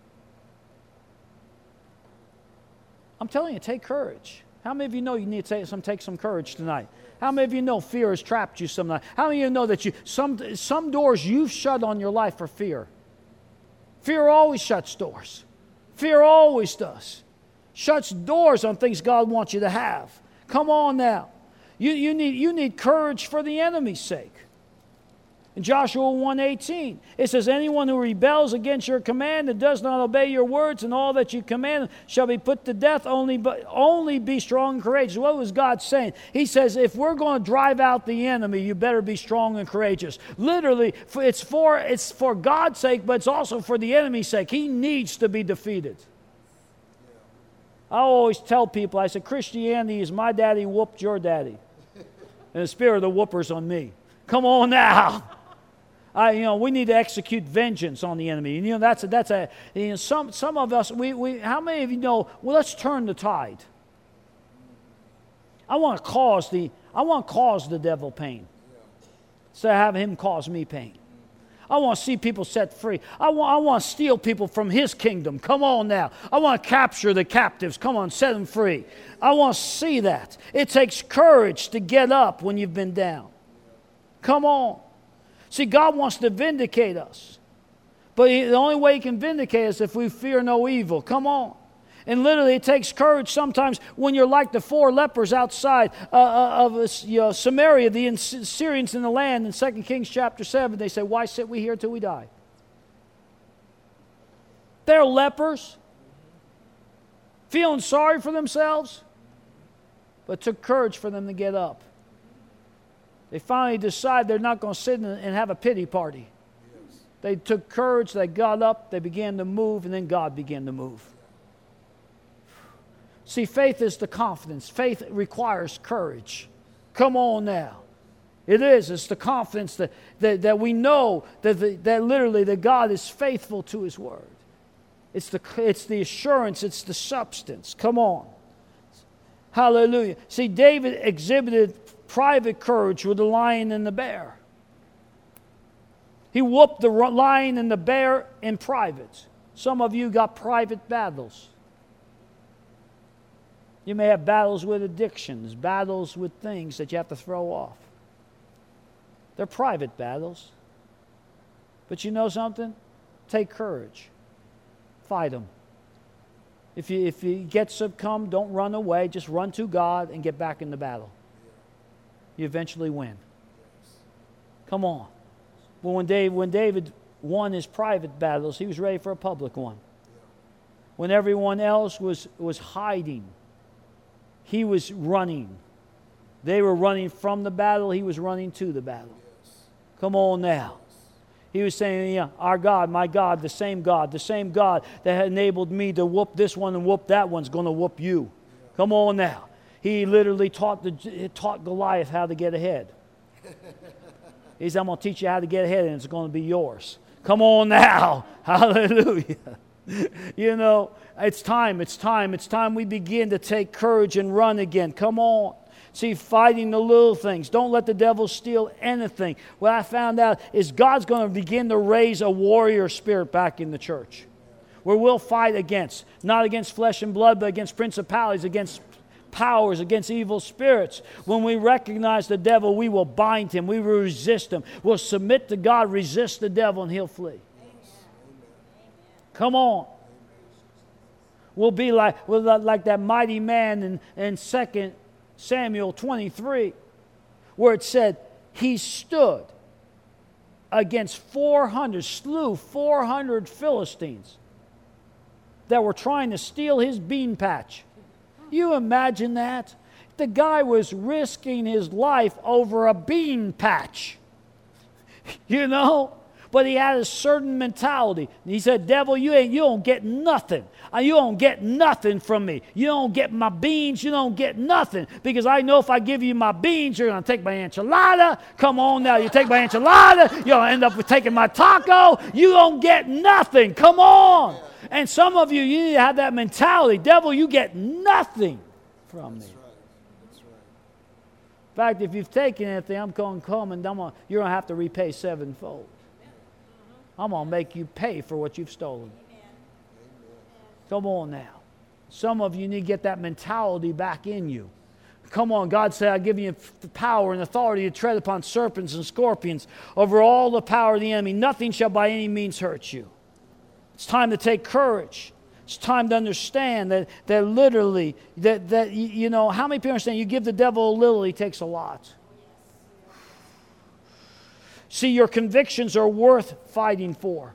I'm telling you, take courage. How many of you know you need to take some, take some courage tonight? How many of you know fear has trapped you some night? How many of you know that you some, some doors you've shut on your life for fear? Fear always shuts doors. Fear always does. Shuts doors on things God wants you to have. Come on now. You, you, need, you need courage for the enemy's sake. In Joshua one eighteen, it says, anyone who rebels against your command and does not obey your words and all that you command shall be put to death. Only, but only be strong and courageous. What was God saying? He says, if we're going to drive out the enemy, you better be strong and courageous. Literally, it's for, it's for God's sake, but it's also for the enemy's sake. He needs to be defeated. I always tell people, I said, Christianity is my daddy whooped your daddy. And the spirit of the whooper's on me. Come on now. I, you know, we need to execute vengeance on the enemy. And, you know, that's a, that's a, you know, some, some of us, we, we, how many of you know, well, let's turn the tide. I want to cause the, I want to cause the devil pain instead of having him cause me pain. I want to see people set free. I want, I want to steal people from his kingdom. Come on now. I want to capture the captives. Come on, set them free. I want to see that. It takes courage to get up when you've been down. Come on. See, God wants to vindicate us. But he, the only way he can vindicate us is if we fear no evil. Come on. And literally it takes courage sometimes when you're like the four lepers outside uh, of uh, you know, Samaria, the Syrians in the land in Second Kings chapter seven. They say, why sit we here till we die? They're lepers, feeling sorry for themselves, but it took courage for them to get up. They finally decided they're not going to sit and have a pity party. Yes. They took courage, they got up, they began to move, and then God began to move. See, faith is the confidence. Faith requires courage. Come on now. It is. It's the confidence that, that, that we know that, the, that literally that God is faithful to His Word. It's the, it's the assurance. It's the substance. Come on. Hallelujah. See, David exhibited private courage with the lion and the bear. He whooped the lion and the bear in private. Some of you got private battles. You may have battles with addictions, battles with things that you have to throw off. They're private battles. But you know something? Take courage. Fight them. If you, if you get succumbed, don't run away. Just run to God and get back in the battle. You eventually win. Come on. Well, when David, when David won his private battles, he was ready for a public one. When everyone else was, was hiding, he was running. They were running from the battle. He was running to the battle. Yes. Come on now. He was saying, yeah, our God, my God, the same God, the same God that had enabled me to whoop this one and whoop that one's going to whoop you. Yeah. Come on now. He literally taught, the, taught Goliath how to get ahead. He said, I'm going to teach you how to get ahead and it's going to be yours. Come on now. Hallelujah. You know, it's time, it's time, it's time we begin to take courage and run again. Come on. See, fighting the little things. Don't let the devil steal anything. What I found out is God's going to begin to raise a warrior spirit back in the church. Where we'll fight against, not against flesh and blood, but against principalities, against powers, against evil spirits. When we recognize the devil, we will bind him. We will resist him. We'll submit to God, resist the devil, and he'll flee. Come on. We'll be like, we'll like that mighty man in, in Second Samuel twenty-three, where it said, he stood against four hundred, slew four hundred Philistines that were trying to steal his bean patch. You imagine that? The guy was risking his life over a bean patch. You know? But he had a certain mentality. He said, devil, you ain't, you don't get nothing. You don't get nothing from me. You don't get my beans. You don't get nothing. Because I know if I give you my beans, you're going to take my enchilada. Come on now. You take my enchilada. You're going to end up with taking my taco. You don't get nothing. Come on. And some of you, you need to have that mentality. Devil, you get nothing from me. That's right. That's right. In fact, if you've taken anything, I'm going to come and I'm gonna, you're going to have to repay sevenfold. I'm going to make you pay for what you've stolen. Amen. Come on now. Some of you need to get that mentality back in you. Come on, God said, I give you the power and authority to tread upon serpents and scorpions over all the power of the enemy. Nothing shall by any means hurt you. It's time to take courage. It's time to understand that, that literally, that, that you know, how many people understand you give the devil a little, he takes a lot. See, your convictions are worth fighting for.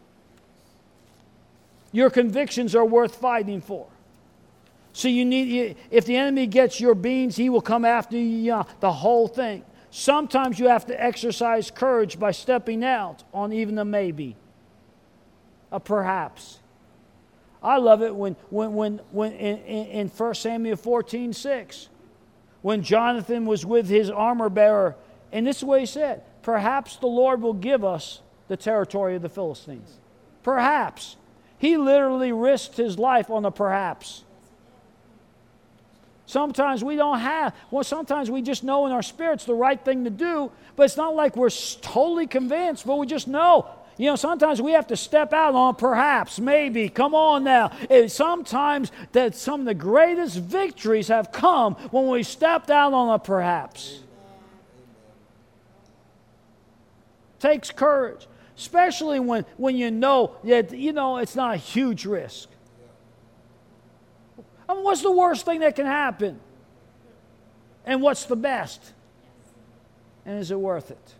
Your convictions are worth fighting for. So you need, if the enemy gets your beans, he will come after you, uh, the whole thing. Sometimes you have to exercise courage by stepping out on even a maybe, a perhaps. I love it when, when, when, when in, in First Samuel fourteen six, when Jonathan was with his armor bearer, and this is what he said, perhaps the Lord will give us the territory of the Philistines. Perhaps. He literally risked his life on the perhaps. Sometimes we don't have, well, sometimes we just know in our spirits the right thing to do, but it's not like we're totally convinced, but we just know. You know, sometimes we have to step out on perhaps, maybe, come on now. It, sometimes that some of the greatest victories have come when we stepped out on a perhaps. Takes courage, especially when, when you know that, you know, it's not a huge risk. I mean, what's the worst thing that can happen? And what's the best? And is it worth it?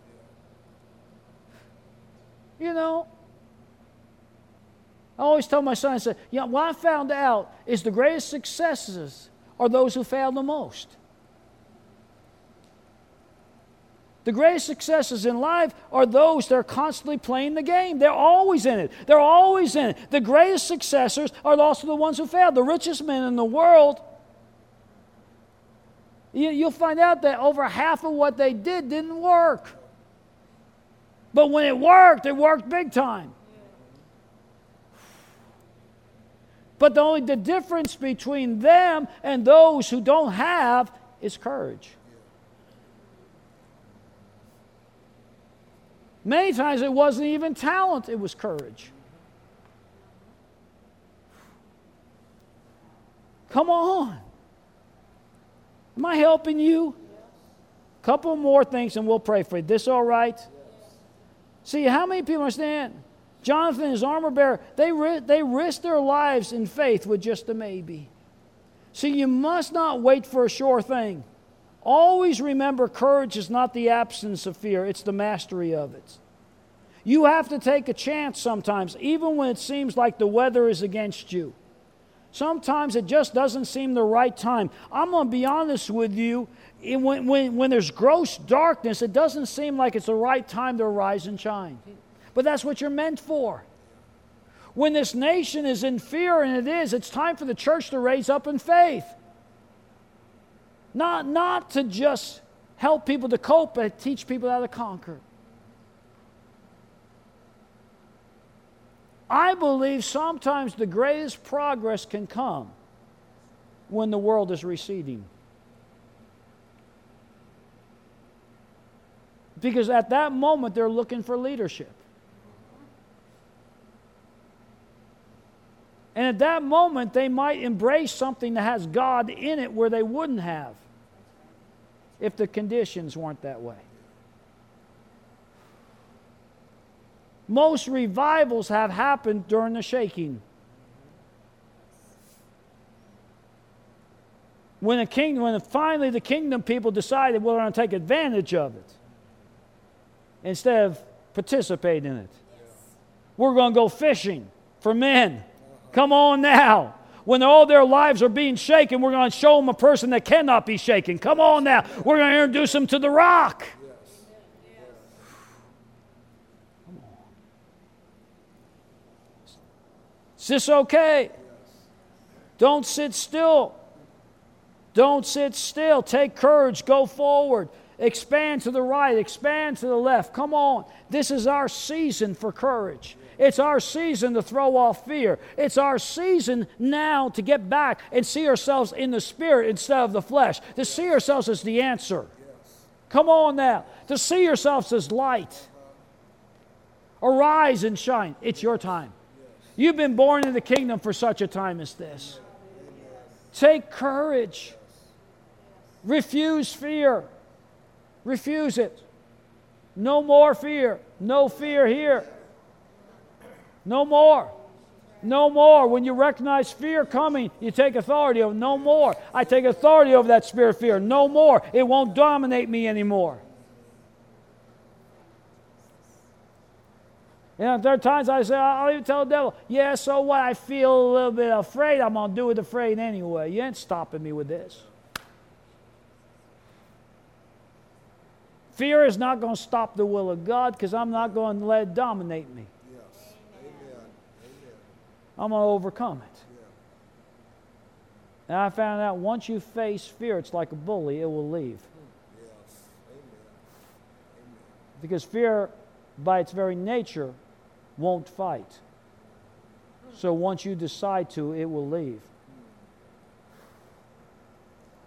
You know, I always tell my son, I said, you know, what I found out is the greatest successes are those who fail the most. The greatest successes in life are those that are constantly playing the game. They're always in it. They're always in it. The greatest successors are also the ones who failed. The richest men in the world, you, you'll find out that over half of what they did didn't work. But when it worked, it worked big time. But the only the difference between them and those who don't have is courage. Many times it wasn't even talent, it was courage. Come on. Am I helping you? A couple more things and we'll pray for you. This all right? See, how many people understand? Jonathan, his armor bearer, they, they risked their lives in faith with just a maybe. See, you must not wait for a sure thing. Always remember, courage is not the absence of fear, it's the mastery of it. You have to take a chance sometimes, even when it seems like the weather is against you. Sometimes it just doesn't seem the right time. I'm going to be honest with you, when, when, when there's gross darkness, it doesn't seem like it's the right time to arise and shine. But that's what you're meant for. When this nation is in fear, and it is, it's time for the church to raise up in faith. Not, not to just help people to cope, but teach people how to conquer. I believe sometimes the greatest progress can come when the world is receding. Because at that moment, they're looking for leadership. And at that moment, they might embrace something that has God in it where they wouldn't have if the conditions weren't that way. Most revivals have happened during the shaking. When, the king, when finally the kingdom people decided we're going to take advantage of it instead of participating in it. Yes. We're going to go fishing for men. Come on now. When all their lives are being shaken, we're going to show them a person that cannot be shaken. Come on now. We're going to introduce them to the rock. Is this okay? Don't sit still. Don't sit still. Take courage. Go forward. Expand to the right. Expand to the left. Come on. This is our season for courage. It's our season to throw off fear. It's our season now to get back and see ourselves in the spirit instead of the flesh. To see ourselves as the answer. Come on now. To see yourselves as light. Arise and shine. It's your time. You've been born into the kingdom for such a time as this. Take courage. Refuse fear. Refuse it. No more fear. No fear here. No more. No more. When you recognize fear coming, you take authority over it. No more. I take authority over that spirit of fear. No more. It won't dominate me anymore. You know, there are times I say, I'll even tell the devil, yeah, so what? I feel a little bit afraid. I'm going to do it afraid anyway. You ain't stopping me with this. Fear is not going to stop the will of God because I'm not going to let it dominate me. Yes. Amen. I'm going to overcome it. Yeah. And I found out once you face fear, it's like a bully. It will leave. Yes. Amen. Because fear, by its very nature, won't fight. So once you decide to, it will leave.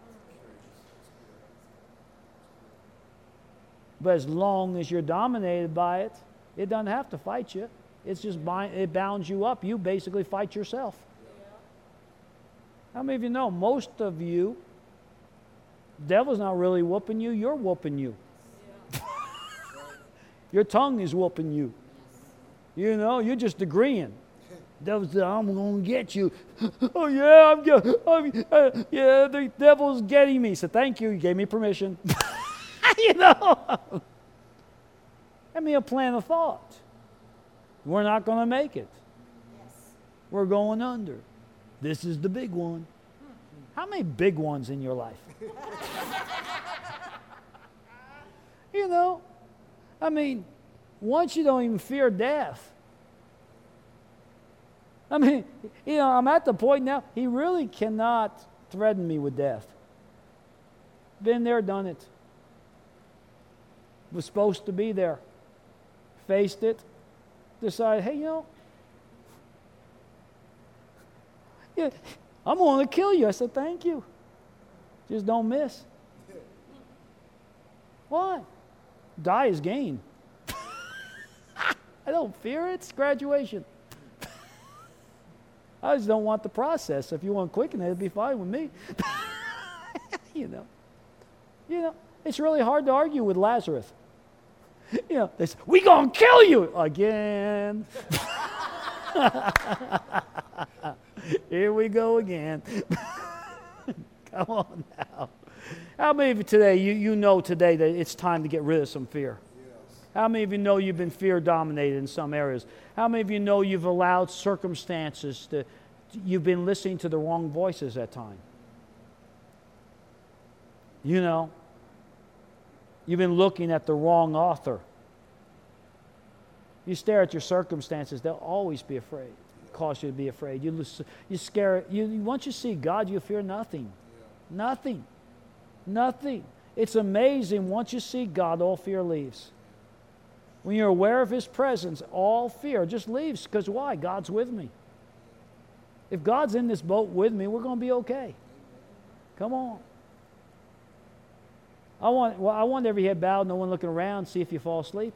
But as long as you're dominated by it, it doesn't have to fight you. It's just bind, it bounds you up. You basically fight yourself. How many of you know most of you, the devil's not really whooping you, you're whooping you. Yeah. Your tongue is whooping you. You know, you're just agreeing. The devil said, I'm going to get you. Oh, yeah, I'm, I'm uh, yeah, the devil's getting me. So thank you, you gave me permission. You know, I mean, a plan of thought. We're not going to make it. Yes. We're going under. This is the big one. How many big ones in your life? You know, I mean, once you don't even fear death. I mean, you know, I'm at the point now, he really cannot threaten me with death. Been there, done it. Was supposed to be there. Faced it. Decided, hey, you know, yeah, I'm going to kill you. I said, thank you. Just don't miss. Why? Die is gain. I don't fear it. It's graduation. I just don't want the process. If you want to quicken it, it'd be fine with me. You know. You know, it's really hard to argue with Lazarus. You know, they say, we gonna kill you again. Here we go again. Come on now. How many of you today, you, you know today that it's time to get rid of some fear? Yes. How many of you know you've been fear dominated in some areas? How many of you know you've allowed circumstances to, you've been listening to the wrong voices at times? You know, you've been looking at the wrong author. You stare at your circumstances, they'll always be afraid. Cause you to be afraid. You, you scare. You, once you see God, you fear nothing. Yeah. Nothing. Nothing. It's amazing. Once you see God, all fear leaves. When you're aware of His presence, all fear just leaves. Because why? God's with me. If God's in this boat with me, we're going to be okay. Come on. I want, well, I want every head bowed, no one looking around, see if you fall asleep.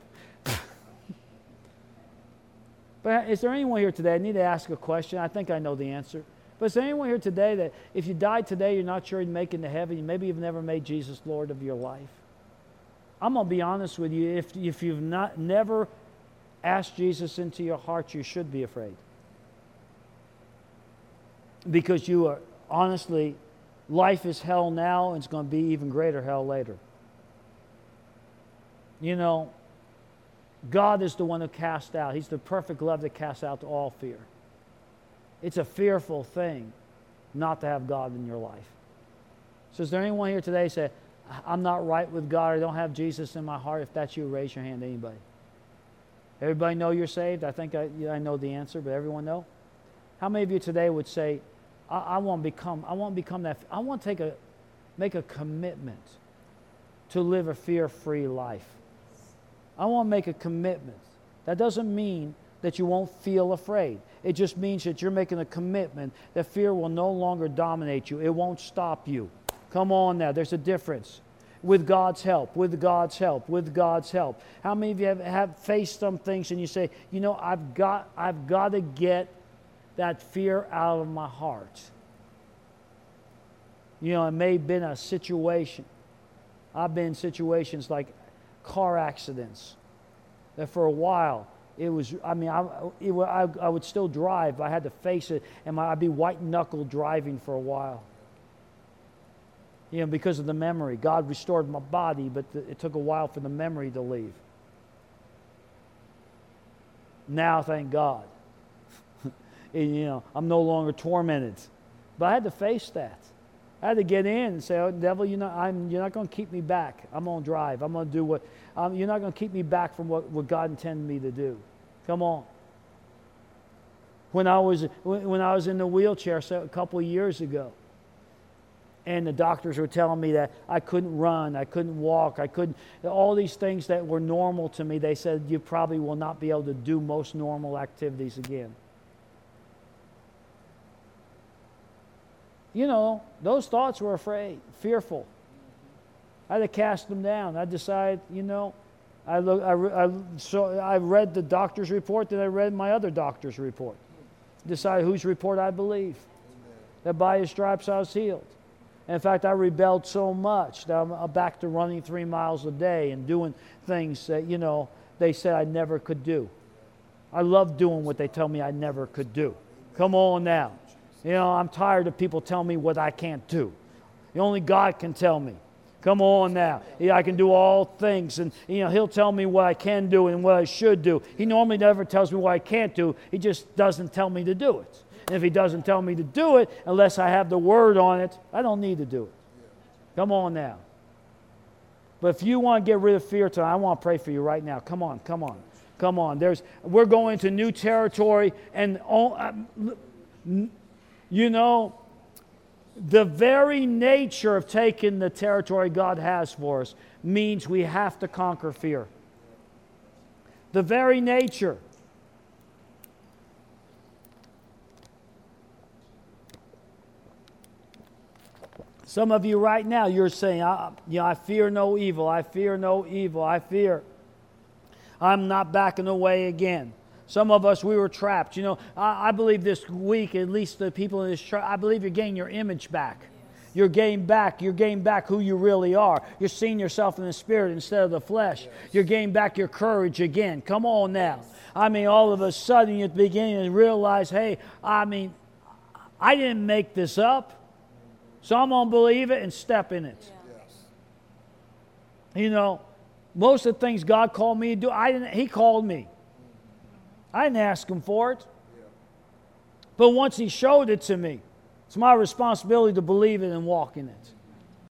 But is there anyone here today, I need to ask a question. I think I know the answer. But is there anyone here today that if you died today, you're not sure you'd make it into heaven, maybe you've never made Jesus Lord of your life? I'm going to be honest with you. If, if you've not never asked Jesus into your heart, you should be afraid. Because you are, honestly, life is hell now, and it's going to be even greater hell later. You know, God is the one who casts out. He's the perfect love that casts out all fear. It's a fearful thing not to have God in your life. So is there anyone here today say, I'm not right with God, I don't have Jesus in my heart? If that's you, raise your hand. Anybody? Everybody know you're saved? I think I, I know the answer, but everyone know? How many of you today would say, I, I want to become, I want to become that, I want to take a, make a commitment to live a fear-free life. I want to make a commitment. That doesn't mean that you won't feel afraid. It just means that you're making a commitment that fear will no longer dominate you. It won't stop you. Come on now, there's a difference. With God's help, with God's help, with God's help. How many of you have, have faced some things and you say, you know, I've got, I've got to get that fear out of my heart. You know, it may have been a situation. I've been in situations like car accidents that for a while it was, I mean, I, it, I, I would still drive. I had to face it, and my, I'd be white-knuckle driving for a while. You know, because of the memory. God restored my body, but th- it took a while for the memory to leave. Now, thank God, and, you know, I'm no longer tormented. But I had to face that. I had to get in and say, oh, devil, you're not, I'm, you're not going to keep me back. I'm going to drive. I'm going to do what, um, you're not going to keep me back from what, what God intended me to do. Come on. When I was, when, when I was in the wheelchair so, a couple of years ago, and the doctors were telling me that I couldn't run, I couldn't walk, I couldn't, all these things that were normal to me, they said, you probably will not be able to do most normal activities again. You know, those thoughts were afraid, fearful. I had to cast them down. I decided, you know, I, look, I, I, so I read the doctor's report, then I read my other doctor's report. Decided whose report I believe. Amen. That by his stripes I was healed. And in fact, I rebelled so much that I'm back to running three miles a day and doing things that, you know, they said I never could do. I love doing what they tell me I never could do. Come on now. You know, I'm tired of people telling me what I can't do. Only God can tell me. Come on now. Yeah, I can do all things. And, you know, He'll tell me what I can do and what I should do. He normally never tells me what I can't do. He just doesn't tell me to do it. And if He doesn't tell me to do it, unless I have the Word on it, I don't need to do it. Come on now. But if you want to get rid of fear tonight, I want to pray for you right now. Come on, come on, come on. There's, we're going to new territory. And, all, you know, the very nature of taking the territory God has for us means we have to conquer fear. The very nature. Some of you right now, you're saying, I, you know, I fear no evil. I fear no evil. I fear. I'm not backing away again. Some of us, we were trapped. You know, I, I believe this week, at least the people in this church, I believe you're getting your image back. Yes. You're getting back. You're getting back who you really are. You're seeing yourself in the spirit instead of the flesh. Yes. You're getting back your courage again. Come on now. Yes. I mean, all of a sudden, you're beginning to realize, hey, I mean, I didn't make this up. So I'm going to believe it and step in it. Yes. You know, most of the things God called me to do, I didn't, He called me. I didn't ask Him for it. Yeah. But once He showed it to me, it's my responsibility to believe it and walk in it.